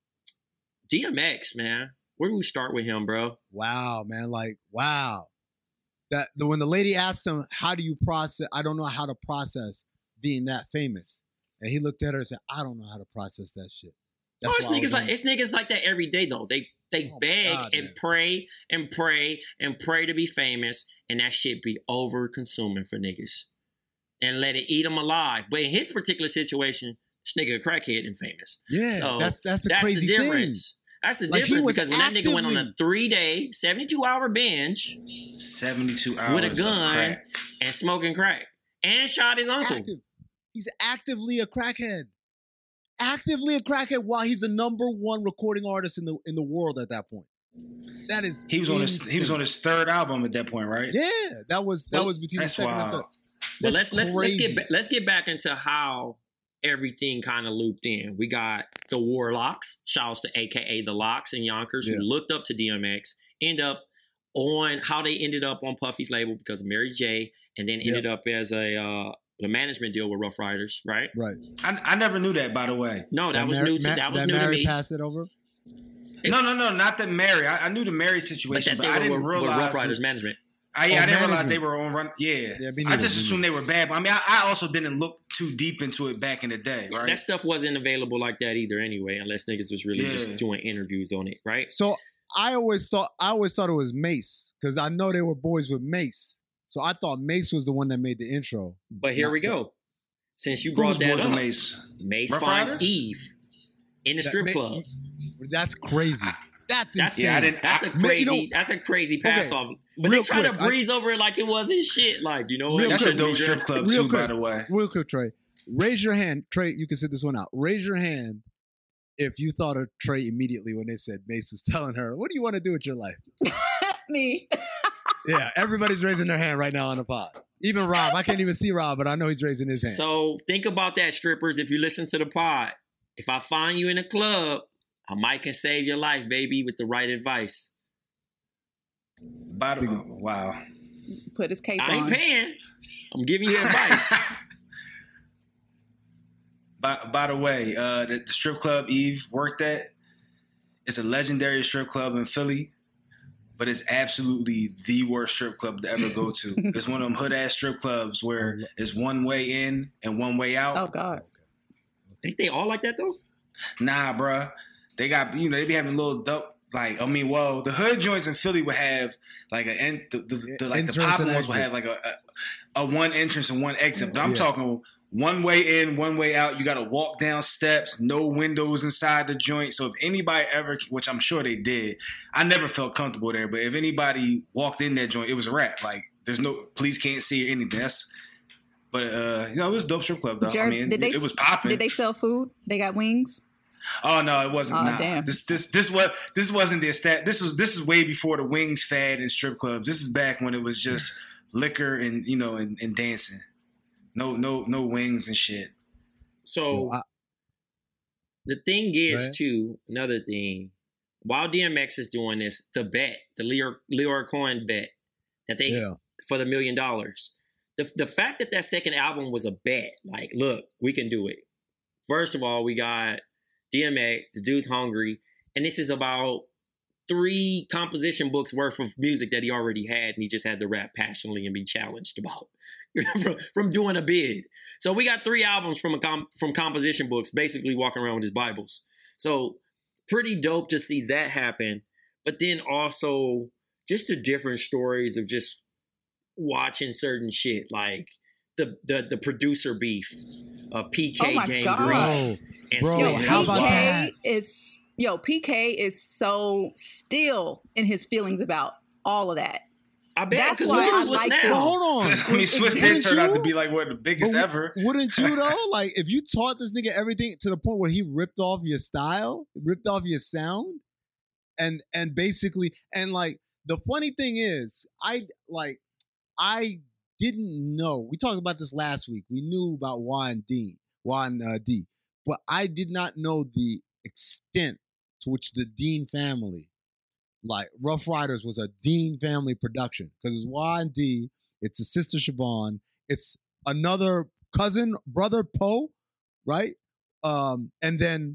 Speaker 6: D M X, man, where do we start with him, bro?
Speaker 4: Wow, man. Like, wow. That the, when the lady asked him, how do you process? I don't know how to process being that famous. And he looked at her and said, I don't know how to process that shit.
Speaker 6: Oh, it's
Speaker 4: why I was
Speaker 6: niggas like
Speaker 4: on-
Speaker 6: it's niggas like that every day though. They they
Speaker 4: Oh my
Speaker 6: beg
Speaker 4: God,
Speaker 6: and
Speaker 4: man.
Speaker 6: pray and pray and pray to be famous, and that shit be over consuming for niggas, and let it eat them alive. But in his particular situation, this nigga a crackhead and famous.
Speaker 4: Yeah,
Speaker 6: So
Speaker 4: that's that's the
Speaker 6: That's
Speaker 4: crazy
Speaker 6: the
Speaker 4: thing.
Speaker 6: difference. That's the
Speaker 4: Like, he
Speaker 6: difference
Speaker 4: was
Speaker 6: because when that nigga went on a
Speaker 4: actively-
Speaker 6: three-day, seventy-two hour binge
Speaker 7: seventy-two hours
Speaker 6: with a
Speaker 7: of
Speaker 6: gun
Speaker 7: crack.
Speaker 6: and smoking crack and shot his uncle.
Speaker 4: Active. He's actively a crackhead. Actively a crackhead while he's the number one recording artist in the in the world at that point. That is
Speaker 7: He was on his he was
Speaker 4: insane.
Speaker 7: on his third album at that point, right?
Speaker 4: Yeah, that was that
Speaker 6: Well,
Speaker 4: was between the
Speaker 7: That's
Speaker 4: second and
Speaker 7: wild.
Speaker 4: third.
Speaker 6: But
Speaker 4: That's
Speaker 6: let's let's let's
Speaker 4: crazy.
Speaker 6: get ba- let's get back into how everything kind of looped in. We got the Warlocks, shouts to A K A the Locks and Yonkers,
Speaker 4: Yeah.
Speaker 6: who looked up to D M X, end up on how they ended up on Puffy's label because of Mary J, and then ended up as a uh, the management deal with Rough Riders, right?
Speaker 4: Right.
Speaker 7: I, I never knew that, by the way.
Speaker 6: No, that, was
Speaker 4: Mary-
Speaker 6: new to
Speaker 4: Ma-
Speaker 6: that was new
Speaker 4: Mary
Speaker 6: to me.
Speaker 4: passed it over.
Speaker 6: It-
Speaker 7: No, no, no, not the Mary. I, I knew the Mary
Speaker 6: But
Speaker 7: situation,
Speaker 6: that
Speaker 7: but,
Speaker 6: they
Speaker 7: I
Speaker 6: were
Speaker 7: didn't
Speaker 6: with, with
Speaker 7: realize.
Speaker 6: Rough Riders management.
Speaker 7: I, yeah,
Speaker 4: Oh,
Speaker 7: I didn't realize
Speaker 4: management.
Speaker 7: they were on run. Yeah,
Speaker 4: Yeah, me
Speaker 7: I
Speaker 4: neither,
Speaker 7: just
Speaker 4: me
Speaker 7: assumed they were bad. But I mean, I, I also didn't look too deep into it back in the day, right?
Speaker 6: That stuff wasn't available like that either anyway, unless niggas was really
Speaker 7: Yeah.
Speaker 6: just doing interviews on it, right?
Speaker 4: So I always thought I always thought it was Mace because I know they were boys with Mace. So I thought Mace was the one that made the intro.
Speaker 6: But here
Speaker 4: Not
Speaker 6: we
Speaker 4: that-
Speaker 6: go. Since you
Speaker 7: Who
Speaker 6: brought
Speaker 7: was
Speaker 6: that
Speaker 7: Boys
Speaker 6: up,
Speaker 7: with Mace?
Speaker 6: Mace
Speaker 7: Rough
Speaker 6: finds
Speaker 7: Riders?
Speaker 6: Eve in the
Speaker 4: That
Speaker 6: strip
Speaker 4: ma-
Speaker 6: club.
Speaker 4: That's crazy. That's
Speaker 6: That's
Speaker 4: insane.
Speaker 7: Yeah, I didn't.
Speaker 6: That's a
Speaker 7: I-
Speaker 4: Man,
Speaker 6: crazy.
Speaker 4: you know-
Speaker 6: that's a crazy pass
Speaker 4: Okay,
Speaker 6: off. But
Speaker 4: real
Speaker 6: they try
Speaker 4: quick,
Speaker 6: to
Speaker 4: I-
Speaker 6: breeze over it like it wasn't shit. Like you know what?
Speaker 4: Real
Speaker 7: That's
Speaker 4: quick,
Speaker 7: a dope strip club
Speaker 4: Real
Speaker 7: too,
Speaker 4: quick.
Speaker 7: by the way.
Speaker 4: Real quick, Trey. Raise your hand. Trey, you can sit this one out. Raise your hand if you thought of Trey immediately when they said Mace was telling her, what do you want to do with your life?
Speaker 5: Me.
Speaker 4: Yeah, everybody's raising their hand right now on the pod. Even Rob. I can't even see Rob, but I know he's raising his hand.
Speaker 6: So think about that, strippers. If you listen to the pod, if I find you in a club, I might can save your life, baby, with the right advice.
Speaker 7: By the oh, wow.
Speaker 5: Put his cape
Speaker 6: I ain't
Speaker 5: on.
Speaker 6: paying. I'm giving you advice.
Speaker 7: By, by the way, uh, the, the strip club Eve worked at, it's a legendary strip club in Philly, but it's absolutely the worst strip club to ever go to. It's one of them hood ass strip clubs where it's one way in and one way out.
Speaker 5: Oh God.
Speaker 6: Ain't they all like that though?
Speaker 7: Nah, bruh. They got, you know, they be having little dope, like, I mean, well, the hood joints in Philly would have like a, en- the, the, the, like the
Speaker 4: Entrance
Speaker 7: pop
Speaker 4: and
Speaker 7: ones would
Speaker 4: exit.
Speaker 7: have like a, a, a one entrance and one exit. But I'm
Speaker 4: Yeah.
Speaker 7: talking one way in, one way out. You got to walk down steps, no windows inside the joint. So if anybody ever, which I'm sure they did, I never felt comfortable there. But if anybody walked in that joint, it was a wrap. Like, there's no, police can't see or anything. That's, but, uh, you know, it was a dope strip club, though. I
Speaker 5: Jer-
Speaker 7: mean,
Speaker 5: did
Speaker 7: it,
Speaker 5: they,
Speaker 7: it was popping.
Speaker 5: Did they sell food? They got wings?
Speaker 7: Oh no, it wasn't.
Speaker 5: Oh,
Speaker 7: nah.
Speaker 5: damn.
Speaker 7: This this this was this wasn't the stat. This was this is way before the wings fad in strip clubs. This is back when it was just liquor and you know and, and dancing. No no no wings and shit.
Speaker 6: So
Speaker 4: Yo, I-
Speaker 6: the thing is,
Speaker 4: Right.
Speaker 6: too, another thing, while D M X is doing this, the bet, the Leor, Leor Cohen bet that they
Speaker 4: yeah.
Speaker 6: for the million dollars, the the fact that that second album was a bet, like, look, we can do it. First of all, we got D M X, the dude's hungry, and this is about three composition books worth of music that he already had, and he just had to rap passionately and be challenged about from, from doing a bid. So we got three albums from a com- from composition books, basically walking around with his Bibles. So pretty dope to see that happen. But then also just the different stories of just watching certain shit, like the the, the producer beef, uh, P K,
Speaker 5: Oh my
Speaker 6: Dame
Speaker 5: God.
Speaker 6: Grease, and
Speaker 4: Bro,
Speaker 5: Yo,
Speaker 6: Snoop
Speaker 4: how
Speaker 6: Dogg.
Speaker 4: about that?
Speaker 5: P K is yo, P K is so still in his feelings about all of that.
Speaker 6: I bet
Speaker 5: That's
Speaker 6: because
Speaker 5: why
Speaker 6: look
Speaker 5: I
Speaker 6: at Swiss
Speaker 5: like
Speaker 6: now.
Speaker 5: this.
Speaker 4: Well, hold on.
Speaker 7: I mean, Swiss did
Speaker 4: Wouldn't
Speaker 7: turn out
Speaker 4: you?
Speaker 7: to be like one of the biggest
Speaker 4: But
Speaker 7: ever.
Speaker 4: Wouldn't you though? Like if you taught this nigga everything to the point where he ripped off your style, ripped off your sound, and and basically and like the funny thing is, I like I didn't know. We talked about this last week. We knew about Juan D, Juan uh, D, but I did not know the extent to which the Dean family, like Rough Riders, was a Dean family production because it's Juan D. It's a sister Siobhan. It's another cousin, brother Poe, right? Um, and then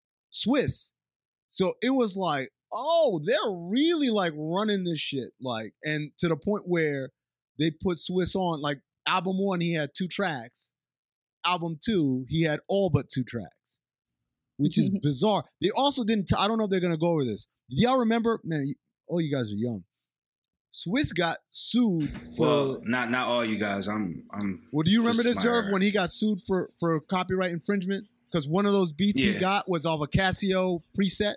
Speaker 4: Swiss. So it was like, oh, they're really like running this shit, like, and to the point where they put Swiss on. Like album one, he had two tracks. Album two, he had all but two tracks, which is bizarre. They also didn't. T- I don't know if they're gonna go over this. Do y'all remember? Man, you, oh, you guys are young. Swiss got sued for.
Speaker 7: Well, not not all you guys. I'm I'm.
Speaker 4: Well, do you remember
Speaker 7: this
Speaker 4: this,
Speaker 7: is my
Speaker 4: Jerv,
Speaker 7: era.
Speaker 4: when he got sued for, for copyright infringement? Because one of those beats he
Speaker 7: Yeah.
Speaker 4: got was off a Casio preset.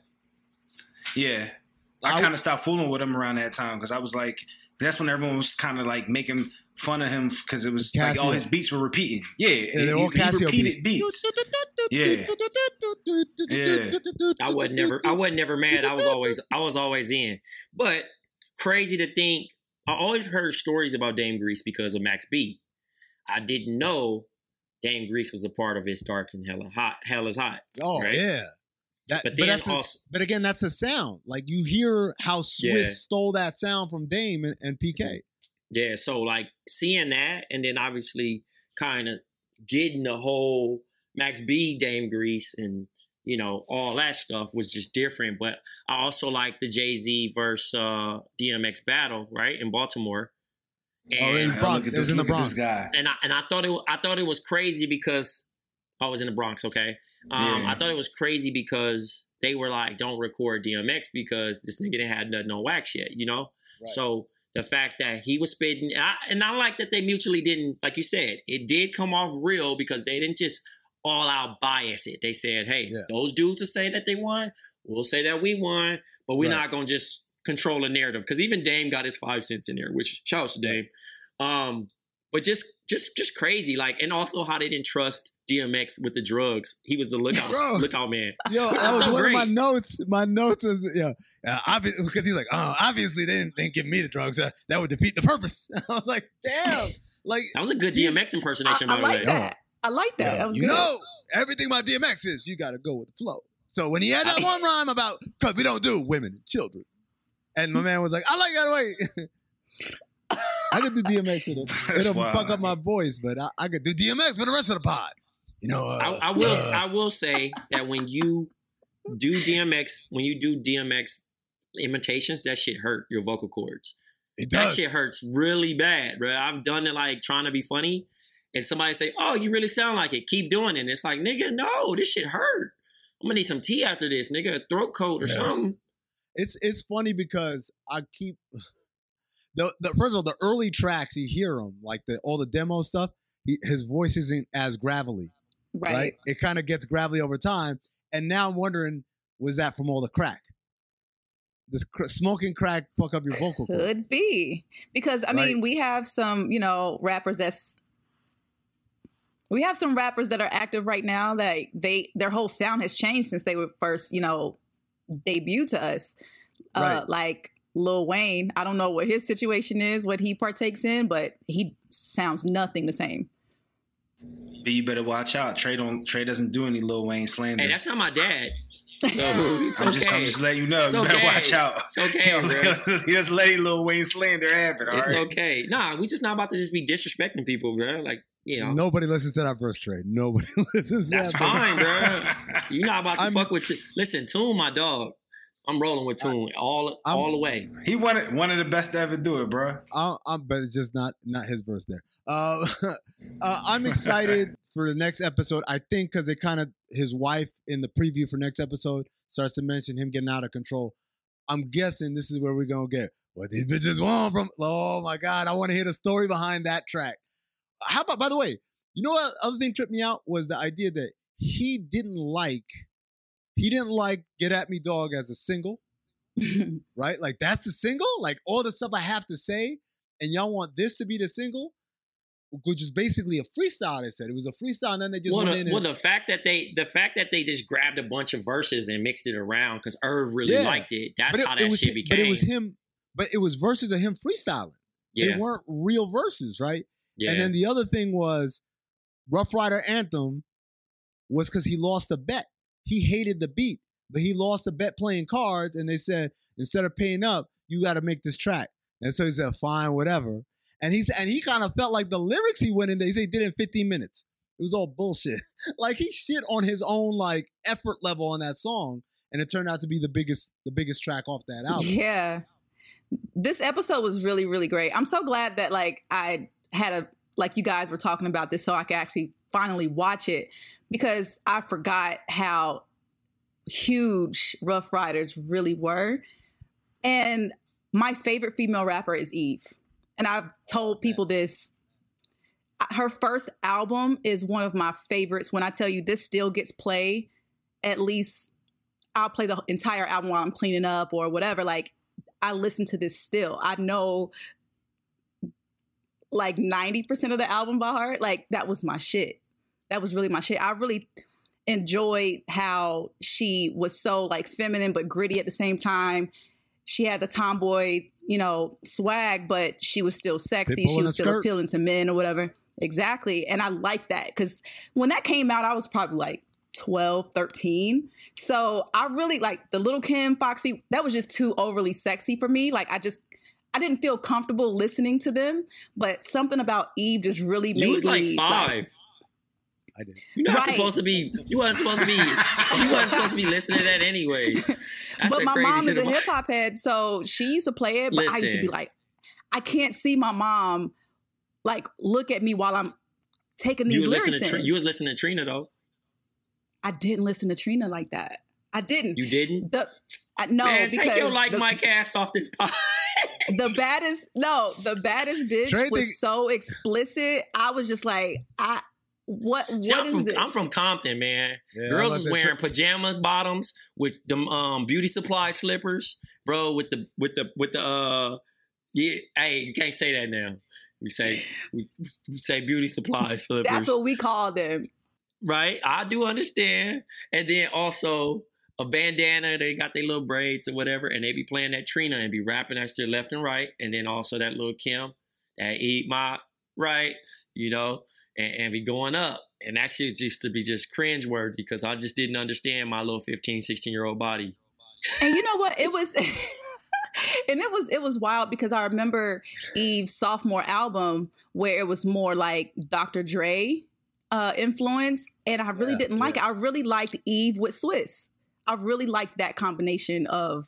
Speaker 7: Yeah, I,
Speaker 4: I-
Speaker 7: kind of stopped fooling with him around that time because I was like, that's when everyone was kind of like making fun of him because it was like all
Speaker 4: Casio.
Speaker 7: his beats were repeating. Yeah,
Speaker 4: Yeah, they're all
Speaker 7: he, he
Speaker 4: Casio
Speaker 7: repeated
Speaker 4: beats.
Speaker 7: beats. Yeah. Yeah.
Speaker 6: I was never, I wasn't never mad. I was always, I was always in. But crazy to think, I always heard stories about Dame Grease because of Max B. I didn't know Dame Grease was a part of his Dark and Hella Hot. Hell is Hot.
Speaker 4: Oh
Speaker 6: right?
Speaker 4: yeah. That,
Speaker 6: But
Speaker 4: but,
Speaker 6: then
Speaker 4: that's a-
Speaker 6: also,
Speaker 4: but again, that's a sound. Like you hear how Swiss
Speaker 6: Yeah.
Speaker 4: stole that sound from Dame and, and P K.
Speaker 6: yeah. So like seeing that, and then obviously kind of getting the whole Max B Dame Grease and you know all that stuff was just different. But I also like the Jay-Z versus uh, D M X battle, right, in Baltimore.
Speaker 7: And,
Speaker 4: oh, in Bronx. It was in the Bronx.
Speaker 7: This guy.
Speaker 6: And I and I thought it I thought it was crazy because I was in the Bronx. Okay, um,
Speaker 7: Yeah.
Speaker 6: I thought it was crazy because they were like, "Don't record D M X because this nigga didn't have nothing on wax yet," you know.
Speaker 4: Right.
Speaker 6: So the fact that he was spitting, and I, and I like that they mutually didn't, like you said, it did come off real because they didn't just all out bias it. They said, "Hey,
Speaker 4: Yeah.
Speaker 6: those dudes to say that they won, we'll say that we won, but we're
Speaker 4: Right.
Speaker 6: not gonna just control the narrative." Because even Dame got his five cents in there, which shout out to Dame. Um, but just, just, just crazy. Like, and also how they didn't trust D M X with the drugs. He was the lookout,
Speaker 4: Bro.
Speaker 6: lookout man.
Speaker 4: Yo,
Speaker 6: Which
Speaker 4: that
Speaker 6: is
Speaker 4: was
Speaker 6: so
Speaker 4: one
Speaker 6: great.
Speaker 4: of my notes. My notes was, yeah, uh, because he's like, oh, obviously they didn't, they didn't give me the drugs. Uh, that would defeat the purpose. I was like, damn. Like,
Speaker 6: That was a good D M X impersonation,
Speaker 5: I,
Speaker 6: by
Speaker 5: I
Speaker 6: the
Speaker 5: like
Speaker 6: way.
Speaker 5: that. I like that. That was
Speaker 4: you
Speaker 5: good.
Speaker 4: know, everything about D M X is you got to go with the flow. So when he had that one rhyme about, because we don't do women and children. And my man was like, I like that way. I could do D M X with it. It'll
Speaker 7: wild.
Speaker 4: fuck up my voice, but I, I could do D M X for the rest of the pod. You know, uh,
Speaker 6: I, I will.
Speaker 4: uh,
Speaker 6: I will say that when you do D M X, when you do D M X imitations, that shit hurt your vocal cords.
Speaker 4: it
Speaker 6: That
Speaker 4: does.
Speaker 6: shit hurts really bad, bro. I've done it like trying to be funny, and somebody say, "Oh, you really sound like it. Keep doing it." And it's like, nigga, no, this shit hurt. I'm gonna need some tea after this, nigga, a throat coat or
Speaker 4: Yeah.
Speaker 6: something.
Speaker 4: It's it's funny because I keep the, the first of all the early tracks you hear him like the all the demo stuff. He, his voice isn't as gravelly,
Speaker 5: Right.
Speaker 4: right? It kind of gets gravelly over time, and now I'm wondering, was that from all the crack? This cr- smoking crack fuck up your vocal cords?
Speaker 5: Could be. Because, I mean,
Speaker 4: Right.
Speaker 5: we have some, you know, rappers that's, we have some rappers that are active right now that they, their whole sound has changed since they were first, you know, debuted to us. Uh,
Speaker 4: Right.
Speaker 5: like Lil Wayne, I don't know what his situation is, what he partakes in, but he sounds nothing the same.
Speaker 7: But you better watch out. Trey don't. Trey doesn't do any Lil Wayne slander.
Speaker 6: Hey, that's not my dad. So it's
Speaker 7: I'm
Speaker 6: okay.
Speaker 7: just, I'm just letting you know.
Speaker 6: It's
Speaker 7: you better
Speaker 6: okay.
Speaker 7: watch out.
Speaker 6: It's okay,
Speaker 7: He don't-
Speaker 6: bro.
Speaker 7: He doesn't let Lil Wayne slander happen. All
Speaker 6: It's
Speaker 7: right.
Speaker 6: okay. Nah, we just not about to just be disrespecting people, bro. Like, you know.
Speaker 4: Nobody listens to that verse, Trey. Nobody listens to
Speaker 6: That's
Speaker 4: that
Speaker 6: fine,
Speaker 4: verse.
Speaker 6: bro. You're not about to
Speaker 4: I'm-
Speaker 6: fuck with. T- Listen, Toon, my dog. I'm rolling with Toon all
Speaker 4: I'm-
Speaker 6: all the way.
Speaker 7: He wanted one of the best to ever do it, bro.
Speaker 4: I'm, I'm, but it's just not not his verse there. Uh, uh, I'm excited for the next episode. I think because they kind of his wife in the preview for next episode starts to mention him getting out of control. I'm guessing this is where we're gonna get what these bitches want from. Oh my god, I want to hear the story behind that track. How about, by the way, you know what other thing tripped me out was the idea that he didn't like he didn't like Get At Me Dog as a single. Right? Like that's the single? Like all the stuff I have to say, and y'all want this to be the single? Which is basically a freestyle, they said. It was a freestyle, and then they just
Speaker 6: Well,
Speaker 4: went
Speaker 6: the,
Speaker 4: in and
Speaker 6: well, the fact that they the fact that they just grabbed a bunch of verses and mixed it around because Irv really
Speaker 4: Yeah.
Speaker 6: liked it. That's
Speaker 4: but it,
Speaker 6: how
Speaker 4: it
Speaker 6: that
Speaker 4: was
Speaker 6: shit
Speaker 4: him,
Speaker 6: became.
Speaker 4: But it was him, but it was verses of him freestyling.
Speaker 6: yeah,
Speaker 4: They weren't real verses, right?
Speaker 6: yeah.
Speaker 4: And then the other thing was Rough Rider Anthem was because he lost a bet. He hated the beat, but he lost a bet playing cards, and they said, instead of paying up, you got to make this track. And so he said, fine, whatever. And he's and he kind of felt like the lyrics he went in there, he said he did it in fifteen minutes. It was all bullshit. Like he shit on his own like effort level on that song, and it turned out to be the biggest the biggest track off that album.
Speaker 5: Yeah. This episode was really, really great. I'm so glad that like I had a, like you guys were talking about this so I could actually finally watch it because I forgot how huge Rough Riders really were. And my favorite female rapper is Eve. And I've told people this. Her first album is one of my favorites. When I tell you this still gets played, at least I'll play the entire album while I'm cleaning up or whatever. Like, I listen to this still. I know like ninety percent of the album by heart. Like, that was my shit. That was really my shit. I really enjoyed how she was so like feminine but gritty at the same time. She had the tomboy, you know, swag, but she was still sexy.
Speaker 4: Pitbull
Speaker 5: She
Speaker 4: in
Speaker 5: was
Speaker 4: a
Speaker 5: still
Speaker 4: skirt.
Speaker 5: appealing to men or whatever. Exactly. And I like that because when that came out, I was probably like twelve, thirteen. So I really like the Little Kim, Foxy. That was just too overly sexy for me. Like I just, I didn't feel comfortable listening to them. But something about Eve just really made
Speaker 6: you was like
Speaker 5: me
Speaker 6: five.
Speaker 4: I did.
Speaker 6: You're not
Speaker 5: Right.
Speaker 6: supposed to be. You wasn't supposed to be. You wasn't supposed to be listening to that anyway. That's
Speaker 5: but
Speaker 6: the
Speaker 5: my
Speaker 6: crazy
Speaker 5: mom
Speaker 6: shit
Speaker 5: is a
Speaker 6: about-
Speaker 5: hip hop head, so she used to play it. But I used to be
Speaker 6: Listen.
Speaker 5: like, I can't see my mom like look at me while I'm taking these
Speaker 6: You was,
Speaker 5: lyrics
Speaker 6: listening to,
Speaker 5: in.
Speaker 6: Tr- you was listening to Trina though.
Speaker 5: I didn't listen to Trina like that. I didn't.
Speaker 6: You didn't?
Speaker 5: The, I, no,
Speaker 6: Man,
Speaker 5: because
Speaker 6: take your like
Speaker 5: the,
Speaker 6: Mike ass off this pod.
Speaker 5: the baddest, no, the baddest bitch
Speaker 4: Trey
Speaker 5: was
Speaker 4: think-
Speaker 5: so explicit. I was just like, I, what, what
Speaker 6: See, I'm
Speaker 5: is
Speaker 6: from,
Speaker 5: this?
Speaker 6: I'm from Compton, man.
Speaker 4: Yeah,
Speaker 6: Girls
Speaker 4: I'm
Speaker 6: is
Speaker 4: about to
Speaker 6: wearing
Speaker 4: say-
Speaker 6: pajama bottoms with them um beauty supply slippers, bro. With the with the with the uh yeah. Hey, you can't say that now. We say we, we say beauty supply slippers.
Speaker 5: That's what we call them.
Speaker 6: Right? I do understand. And then also a bandana, they got their little braids or whatever, and they be playing that Trina and be rapping that shit left and right. And then also that little Kim, that Eat My Right, you know, and, and be going up. And that shit used to be just cringeworthy because I just didn't understand my little fifteen, sixteen year old body.
Speaker 5: And you know what? It was and it was it was wild because I remember Eve's sophomore album where it was more like Doctor Dre uh, influence, and I really
Speaker 4: Yeah,
Speaker 5: didn't like
Speaker 4: yeah.
Speaker 5: it. I really liked Eve with Swiss. I really liked that combination of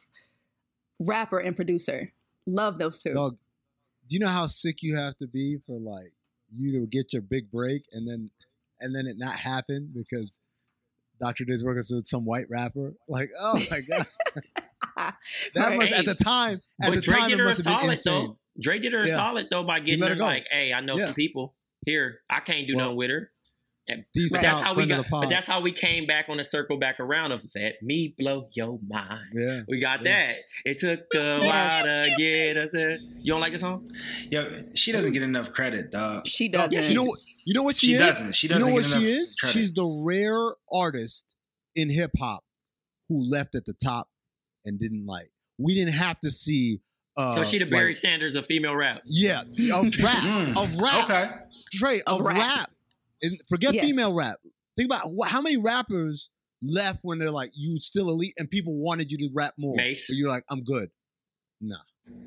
Speaker 5: rapper and producer. Love those two.
Speaker 4: Dog, do you know how sick you have to be for like you to get your big break and then and then it not happen because Doctor Dre's working with some white rapper? Like, oh my god, that
Speaker 5: Right.
Speaker 4: must at the time. At
Speaker 6: But
Speaker 4: the
Speaker 6: Dre
Speaker 4: time,
Speaker 6: did
Speaker 4: it
Speaker 6: her a
Speaker 4: must have been
Speaker 6: solid
Speaker 4: insane.
Speaker 6: though. Dre did her a
Speaker 4: Yeah.
Speaker 6: solid though by getting
Speaker 4: let
Speaker 6: her
Speaker 4: her go.
Speaker 6: like, hey, I know
Speaker 4: Yeah.
Speaker 6: some people here. I can't do
Speaker 4: Well,
Speaker 6: nothing with her. And-
Speaker 4: Steve
Speaker 6: but that's
Speaker 4: Stout,
Speaker 6: how we
Speaker 4: friend of
Speaker 6: got.
Speaker 4: the pod.
Speaker 6: But that's how we came back on the circle back around of let me blow your mind.
Speaker 4: Yeah,
Speaker 6: We got
Speaker 4: Yeah.
Speaker 6: that. It took a while to get us there. You don't like the song?
Speaker 7: Yeah, she doesn't get enough credit, dog.
Speaker 5: She doesn't.
Speaker 6: Yeah,
Speaker 4: you know what? You know what she,
Speaker 7: She
Speaker 4: is?
Speaker 7: doesn't. She doesn't
Speaker 4: You know
Speaker 7: get
Speaker 4: what she
Speaker 7: enough
Speaker 4: is?
Speaker 7: credit.
Speaker 4: She's the rare artist in hip hop who left at the top and didn't like. We didn't have to see. Uh,
Speaker 6: so she the Barry
Speaker 4: like-
Speaker 6: Sanders of female rap.
Speaker 4: Yeah, of rap,
Speaker 7: Mm.
Speaker 4: of rap.
Speaker 7: Okay.
Speaker 4: Trey, of,
Speaker 5: Of
Speaker 4: rap.
Speaker 5: rap.
Speaker 4: And forget
Speaker 5: Yes.
Speaker 4: female rap. Think about wh- how many rappers left when they're like, you still elite and people wanted you to rap more.
Speaker 6: Mace.
Speaker 4: But you're like, I'm good. Nah.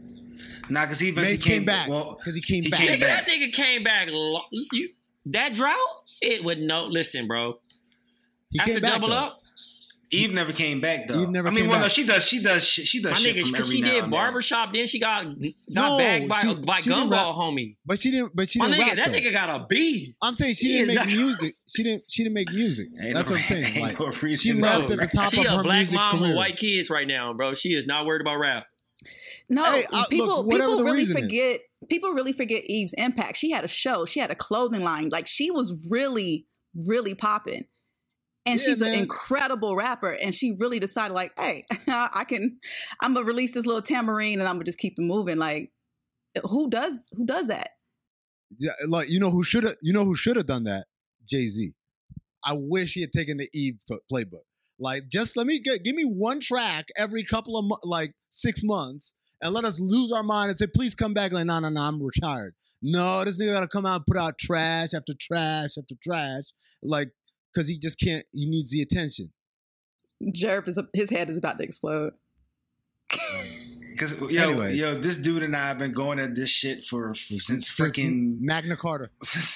Speaker 7: Nah, because he eventually
Speaker 4: Mace came,
Speaker 7: came
Speaker 4: back
Speaker 7: Well,
Speaker 4: because he came
Speaker 7: he
Speaker 4: back.
Speaker 7: came
Speaker 6: Nigga,
Speaker 7: back.
Speaker 6: that nigga came back. Lo- you, that drought? It would no. Listen, bro.
Speaker 4: He
Speaker 6: After
Speaker 4: came back,
Speaker 6: double
Speaker 4: though.
Speaker 6: up,
Speaker 7: Eve never came back though.
Speaker 4: Eve never
Speaker 7: I mean,
Speaker 4: came
Speaker 7: well, no,
Speaker 4: back.
Speaker 7: she does. She does. She, she does
Speaker 6: my
Speaker 7: shit
Speaker 6: nigga,
Speaker 7: from
Speaker 6: because
Speaker 7: every
Speaker 6: she
Speaker 7: now
Speaker 6: did
Speaker 7: and then.
Speaker 6: barbershop, then she got got
Speaker 4: No,
Speaker 6: bagged by
Speaker 4: she-
Speaker 6: by
Speaker 4: she didn't
Speaker 6: Gumball,
Speaker 4: rap.
Speaker 6: homie.
Speaker 4: But she didn't. But she
Speaker 6: My
Speaker 4: didn't
Speaker 6: nigga,
Speaker 4: rap.
Speaker 6: that
Speaker 4: though.
Speaker 6: nigga got a B.
Speaker 4: I'm saying she
Speaker 6: He
Speaker 4: didn't
Speaker 6: is
Speaker 4: make
Speaker 6: not-
Speaker 4: music. She didn't. She didn't make music.
Speaker 7: Ain't
Speaker 4: That's
Speaker 7: no-
Speaker 4: what I'm saying.
Speaker 7: ain't
Speaker 4: Like,
Speaker 7: no
Speaker 4: she
Speaker 7: reason
Speaker 4: left
Speaker 7: no.
Speaker 4: at the top
Speaker 6: She
Speaker 4: of
Speaker 6: a
Speaker 4: her
Speaker 6: black
Speaker 4: music
Speaker 6: mom
Speaker 4: career.
Speaker 6: with white kids right now, bro. She is not worried about rap.
Speaker 5: No,
Speaker 4: Hey, I- look,
Speaker 5: people
Speaker 4: whatever
Speaker 5: people
Speaker 4: the
Speaker 5: really
Speaker 4: reason is.
Speaker 5: forget people really forget Eve's impact. She had a show, she had a clothing line. Like she was really, really popping. And
Speaker 4: Yeah,
Speaker 5: she's an
Speaker 4: man.
Speaker 5: incredible rapper. And she really decided, like, hey, I can I'm gonna release this little tambourine and I'm gonna just keep it moving. Like, who does who does that?
Speaker 4: Yeah, like you know who should have. You know who should have done that? Jay-Z. I wish he had taken the Eve p- playbook. Like, just let me get give me one track every couple of mo- like six months, and let us lose our mind and say, please come back. Like, no, no, no, I'm retired. No, this nigga gotta come out and put out trash after trash after trash, like, because he just can't. He needs the attention.
Speaker 5: Jerp is his head is about to explode.
Speaker 7: Because yo,
Speaker 4: Anyways.
Speaker 7: yo, this dude and I have been going at this shit for since freaking
Speaker 4: Magna Carta.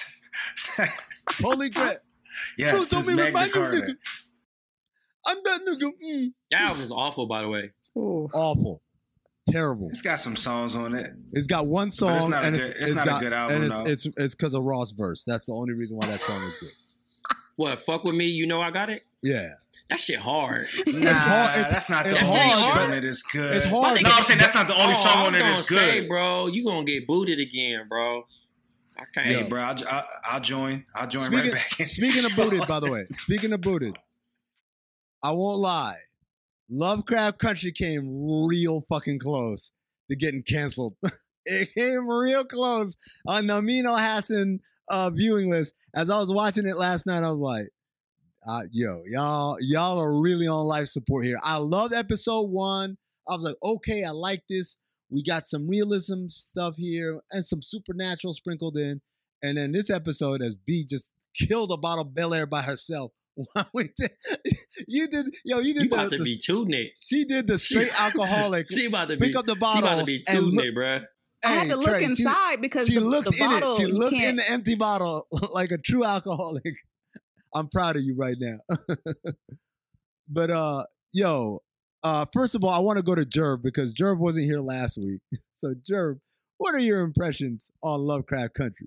Speaker 4: Holy crap!
Speaker 7: yes,
Speaker 4: Bro,
Speaker 7: since
Speaker 4: don't be
Speaker 7: Magna
Speaker 4: remind you,
Speaker 7: Carta.
Speaker 4: nigga. I'm that nigga. Mm.
Speaker 6: That album was awful, by the way.
Speaker 5: Ooh.
Speaker 4: Awful, terrible.
Speaker 7: It's got some songs on it.
Speaker 4: It's got one song,
Speaker 7: But it's not a
Speaker 4: and
Speaker 7: good-
Speaker 4: it's,
Speaker 7: it's not a
Speaker 4: got,
Speaker 7: good album,
Speaker 4: and it's
Speaker 7: though.
Speaker 4: it's it's because of Ross verse. That's the only reason why that song is good.
Speaker 6: What? Fuck with me, you know I got it.
Speaker 4: Yeah,
Speaker 6: That shit hard.
Speaker 7: Nah,
Speaker 4: hard- it's-
Speaker 7: that's not the
Speaker 4: it's
Speaker 7: only
Speaker 6: hard.
Speaker 7: song on it is good.
Speaker 4: It's
Speaker 6: My
Speaker 4: hard.
Speaker 6: nigga-
Speaker 7: No, I'm saying that's not the only
Speaker 6: Oh,
Speaker 7: song
Speaker 6: I
Speaker 7: on
Speaker 6: was
Speaker 7: it
Speaker 6: gonna
Speaker 7: is
Speaker 6: say,
Speaker 7: good.
Speaker 6: bro, you gonna get booted again, bro. I can't.
Speaker 7: Hey,
Speaker 4: Yo.
Speaker 7: bro, I'll, I'll, I'll join. I'll join
Speaker 4: Speaking,
Speaker 7: right back. in.
Speaker 4: speaking of booted, by the way, speaking of booted, I won't lie. Lovecraft Country came real fucking close to getting canceled. It came real close on the Amino Hassan uh, viewing list. As I was watching it last night, I was like, uh, yo, y'all, y'all are really on life support here. I loved episode one. I was like, okay, I like this. We got some realism stuff here and some supernatural sprinkled in. And then this episode, as B just killed a bottle of Bel Air by herself. We did- you did, yo, you
Speaker 6: You
Speaker 4: did
Speaker 6: about
Speaker 4: the,
Speaker 6: to
Speaker 4: the-
Speaker 6: be too Nick.
Speaker 4: she did the straight alcoholic.
Speaker 6: She about to
Speaker 4: Pick
Speaker 6: be.
Speaker 4: up the
Speaker 6: She
Speaker 4: bottle
Speaker 6: about to be
Speaker 4: and
Speaker 6: too
Speaker 4: look-
Speaker 6: Nick, bro.
Speaker 5: I had
Speaker 4: Hey,
Speaker 5: to look
Speaker 4: Trey, she-
Speaker 5: inside because
Speaker 4: She
Speaker 5: the,
Speaker 4: looked
Speaker 5: the
Speaker 4: in
Speaker 5: bottle
Speaker 4: it. She
Speaker 5: you
Speaker 4: looked
Speaker 5: can't-
Speaker 4: in the empty bottle like a true alcoholic. I'm proud of you right now. But uh, yo, uh, first of all, I want to go to Jerb because Jerb wasn't here last week. So Jerb, what are your impressions on Lovecraft Country?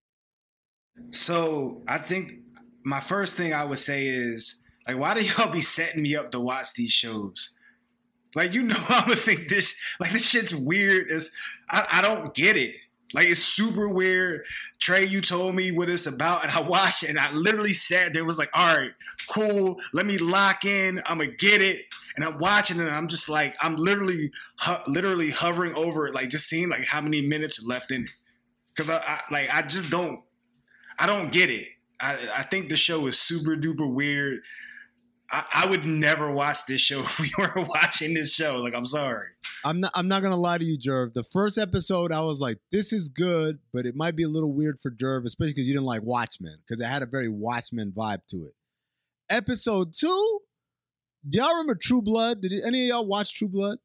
Speaker 7: So I think my first thing I would say is, like, why do y'all be setting me up to watch these shows? Like, you know, I'm gonna think this, like, this shit's weird. It's, I, I don't get it. Like, it's super weird. Trey, you told me what it's about, and I watched it, and I literally sat there, was like, all right, cool, let me lock in, I'm gonna get it. And I'm watching it, and I'm just like, I'm literally, ho- literally hovering over it, like, just seeing, like, how many minutes are left in it. Because, I, I, like, I just don't, I don't get it. I, I think the show is super duper weird. I, I would never watch this show if we were watching this show. Like, I'm sorry.
Speaker 4: I'm not. I'm not gonna lie to you, Jerv. The first episode, I was like, "This is good," but it might be a little weird for Jerv, especially because you didn't like Watchmen, because it had a very Watchmen vibe to it. Episode two, do y'all remember True Blood? Did any of y'all watch True Blood?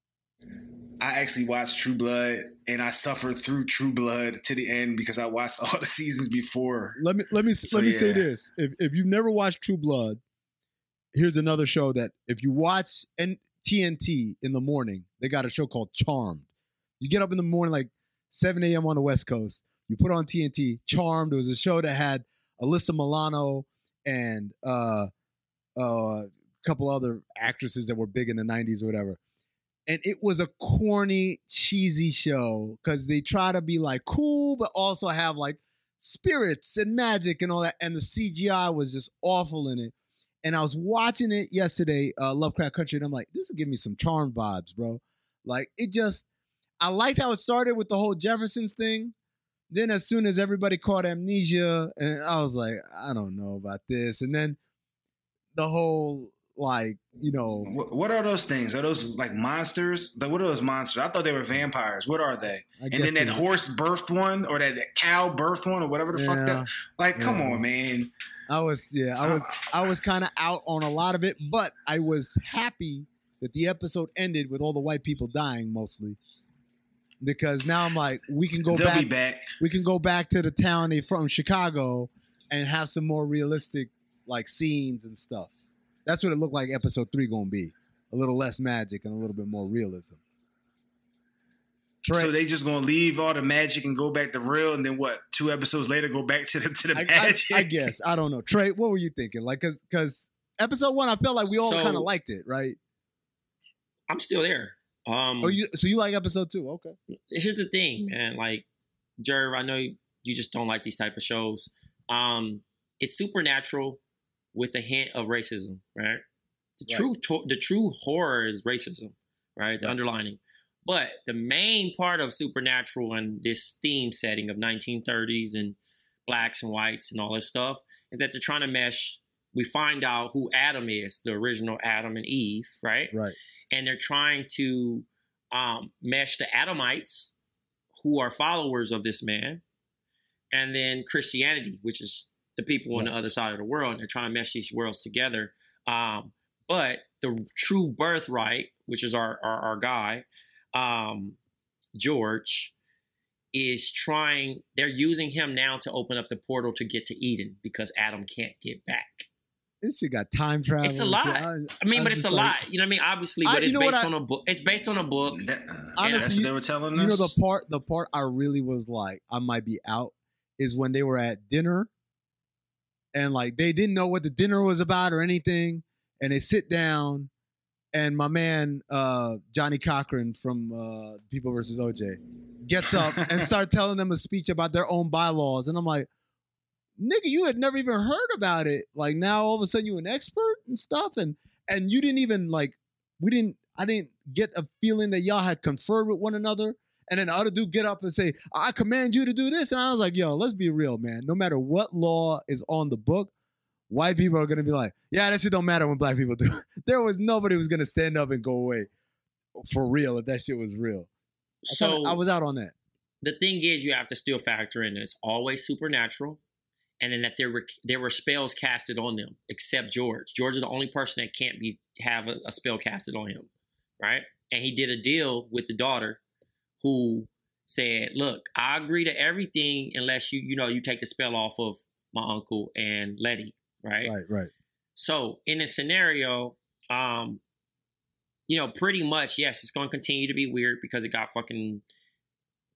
Speaker 7: I actually watched True Blood, and I suffered through True Blood to the end because I watched all the seasons before.
Speaker 4: Let me let me
Speaker 7: So,
Speaker 4: let me
Speaker 7: yeah.
Speaker 4: say this: if if you've never watched True Blood, here's another show that if you watch and T N T in the morning, they got a show called Charmed. You get up in the morning like seven a.m. on the West Coast. You put on T N T. Charmed. It was a show that had Alyssa Milano and uh, uh, a couple other actresses that were big in the nineties or whatever. And it was a corny, cheesy show because they try to be like cool, but also have like spirits and magic and all that. And the C G I was just awful in it. And I was watching it yesterday, uh, Lovecraft Country, and I'm like, this will give me some Charmed vibes, bro. Like, it just, I liked how it started with the whole Jeffersons thing. Then as soon as everybody caught amnesia, and I was like, I don't know about this. And then the whole, like, you know.
Speaker 7: What, what are those things? Are those like monsters? Like, what are those monsters? I thought they were vampires. What are they?
Speaker 4: I
Speaker 7: And
Speaker 4: guess
Speaker 7: then that
Speaker 4: they-
Speaker 7: horse birthed one, or that, that cow birthed one, or whatever the fuck
Speaker 4: Yeah.
Speaker 7: that. Like, come
Speaker 4: Yeah.
Speaker 7: on, man.
Speaker 4: I was, yeah, I was, I was kind of out on a lot of it, but I was happy that the episode ended with all the white people dying mostly, because now I'm like, we can go
Speaker 7: They'll
Speaker 4: back,
Speaker 7: be back.
Speaker 4: we can go back to the town they from, Chicago, and have some more realistic like scenes and stuff. That's what it looked like. Episode three gonna be a little less magic and a little bit more realism. Trey,
Speaker 7: So they just gonna leave all the magic and go back to real, and then what? Two episodes later, go back to the to the
Speaker 4: I, I,
Speaker 7: magic.
Speaker 4: I guess I don't know. Trey, what were you thinking? Like, cause, cause episode one, I felt like we all
Speaker 6: So-
Speaker 4: kind of liked it, right?
Speaker 6: I'm still there. Um,
Speaker 4: Oh, you so you like episode two? Okay.
Speaker 6: here's the thing, man. Like, Jerv, I know you just don't like these type of shows. Um, it's supernatural with a hint of racism, right? The
Speaker 4: Right.
Speaker 6: true, to- the true horror is racism, right? The
Speaker 4: Right.
Speaker 6: underlining. But the main part of supernatural and this theme setting of nineteen thirties and blacks and whites and all this stuff is that they're trying to mesh. We find out who Adam is, the original Adam and Eve, right?
Speaker 4: Right.
Speaker 6: And they're trying to um, mesh the Adamites, who are followers of this man, and then Christianity, which is the people on the other side of the world. And they're trying to mesh these worlds together. Um, but the true birthright, which is our our, our guy, um, George, is trying. They're using him now to open up the portal to get to Eden because Adam can't get back.
Speaker 4: This shit got time travel.
Speaker 6: It's a
Speaker 4: and
Speaker 6: lot.
Speaker 4: shit.
Speaker 6: I
Speaker 4: I,
Speaker 6: mean,
Speaker 4: I'm
Speaker 6: but it's
Speaker 4: just
Speaker 6: a
Speaker 4: like-
Speaker 6: lot. You know what I mean? Obviously,
Speaker 4: I-
Speaker 6: but
Speaker 4: you
Speaker 6: it's
Speaker 4: know what
Speaker 6: based
Speaker 4: I-
Speaker 6: on a book. It's based on a book.
Speaker 7: That, uh,
Speaker 4: Honestly,
Speaker 7: that's what they were telling us.
Speaker 4: You know the part, the part I really was like, I might be out, is when they were at dinner, and like they didn't know what the dinner was about or anything, and they sit down, and my man uh, Johnny Cochran from uh, People versus O J gets up and start telling them a speech about their own bylaws, and I'm like, nigga, you had never even heard about it. Like now, all of a sudden, you an expert and stuff, and and you didn't even like, we didn't. I didn't get a feeling that y'all had conferred with one another. And then the other dude get up and say, I command you to do this. And I was like, yo, let's be real, man. No matter what law is on the book, white people are going to be like, yeah, that shit don't matter when black people do it. There was nobody who was going to stand up and go away for real if that shit was real. I,
Speaker 6: So
Speaker 4: kinda, I was out on that.
Speaker 6: the thing is, you have to still factor in that it's always supernatural, and then that there were there were spells casted on them, except George. George is the only person that can't be have a, a spell casted on him, right? And he did a deal with the daughter, who said, "Look, I agree to everything unless you you know you take the spell off of my uncle and Letty, right?"
Speaker 4: Right, right.
Speaker 6: So in this scenario, um, you know, pretty much yes, it's going to continue to be weird because it got fucking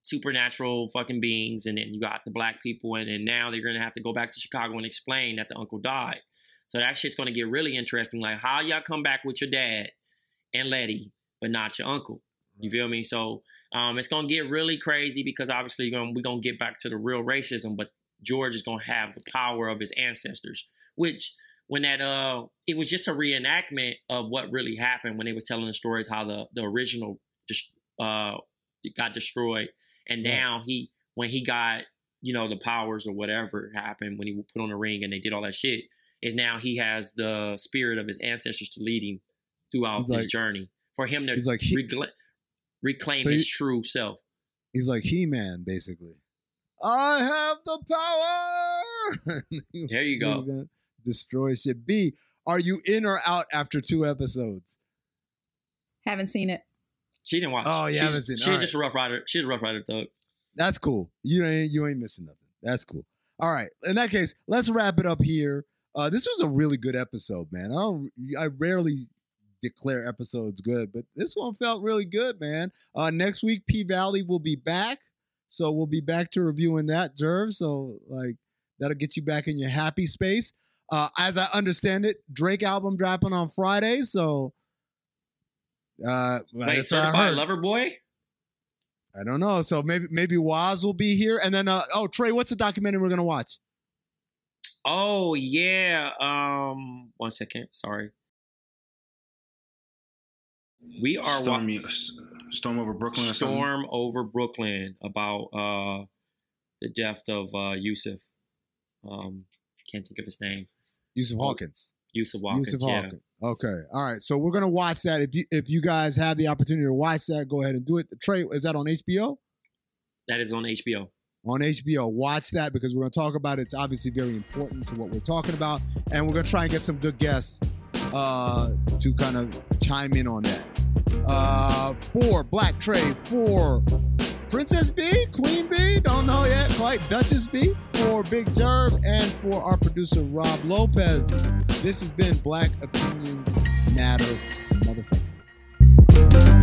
Speaker 6: supernatural fucking beings, and then you got the black people, and then now they're gonna have to go back to Chicago and explain that the uncle died. So that shit's gonna get really interesting. Like, how y'all come back with your dad and Letty, but not your uncle? You feel me? So um, it's gonna get really crazy because obviously you're gonna, we're gonna get back to the real racism, but George is gonna have the power of his ancestors, which when that uh, it was just a reenactment of what really happened when they was telling the stories how the the original uh got destroyed, and now yeah. he when he got you know the powers or whatever happened when he put on the ring and they did all that shit, is now he has the spirit of his ancestors to lead him throughout
Speaker 4: he's
Speaker 6: his
Speaker 4: like,
Speaker 6: journey for him to
Speaker 4: like he,
Speaker 6: regla- reclaim
Speaker 4: so
Speaker 6: his
Speaker 4: he,
Speaker 6: true self.
Speaker 4: He's like He-Man, basically. I have the power.
Speaker 6: There you go.
Speaker 4: Destroy shit. B, are you in or out after two episodes?
Speaker 5: Haven't seen it.
Speaker 6: She didn't watch.
Speaker 4: Oh, you
Speaker 6: she's,
Speaker 4: haven't seen it.
Speaker 6: She's
Speaker 4: All
Speaker 6: just
Speaker 4: right.
Speaker 6: a rough rider. She's a rough rider thug.
Speaker 4: That's cool. You ain't you ain't missing nothing. That's cool. All right. In that case, let's wrap it up here. Uh, this was a really good episode, man. I don't. I rarely declare episodes good, but this one felt really good, man. Uh, next week, P Valley will be back, so we'll be back to reviewing that, Jerv. So like that'll get you back in your happy space. Uh, as I understand it, Drake album dropping on Friday, so. Uh,
Speaker 6: Wait, Certified Lover Boy?
Speaker 4: I don't know. So maybe maybe Waz will be here, and then uh, oh Trey, what's the documentary we're gonna watch?
Speaker 6: Oh yeah. Um, one second. Sorry. We are
Speaker 7: Storm,
Speaker 6: wa-
Speaker 7: Storm over Brooklyn. Or
Speaker 6: Storm over Brooklyn about uh the death of uh Yusuf. Um, can't think of his name.
Speaker 4: Yusuf Hawkins.
Speaker 6: Yusuf Hawkins.
Speaker 4: Yusuf
Speaker 6: yeah.
Speaker 4: Hawkins. Okay. All right. So we're gonna watch that. If you if you guys have the opportunity to watch that, go ahead and do it. Trey, is that on H B O?
Speaker 6: That is on H B O.
Speaker 4: On H B O. Watch that because we're gonna talk about it. It's obviously very important to what we're talking about, and we're gonna try and get some good guests uh, to kind of chime in on that. Uh, for Black Trey, for Princess B, Queen B, don't know yet, quite Duchess B, for Big Jerv, and for our producer Rob Lopez. This has been Black Opinions Matter, motherfucker.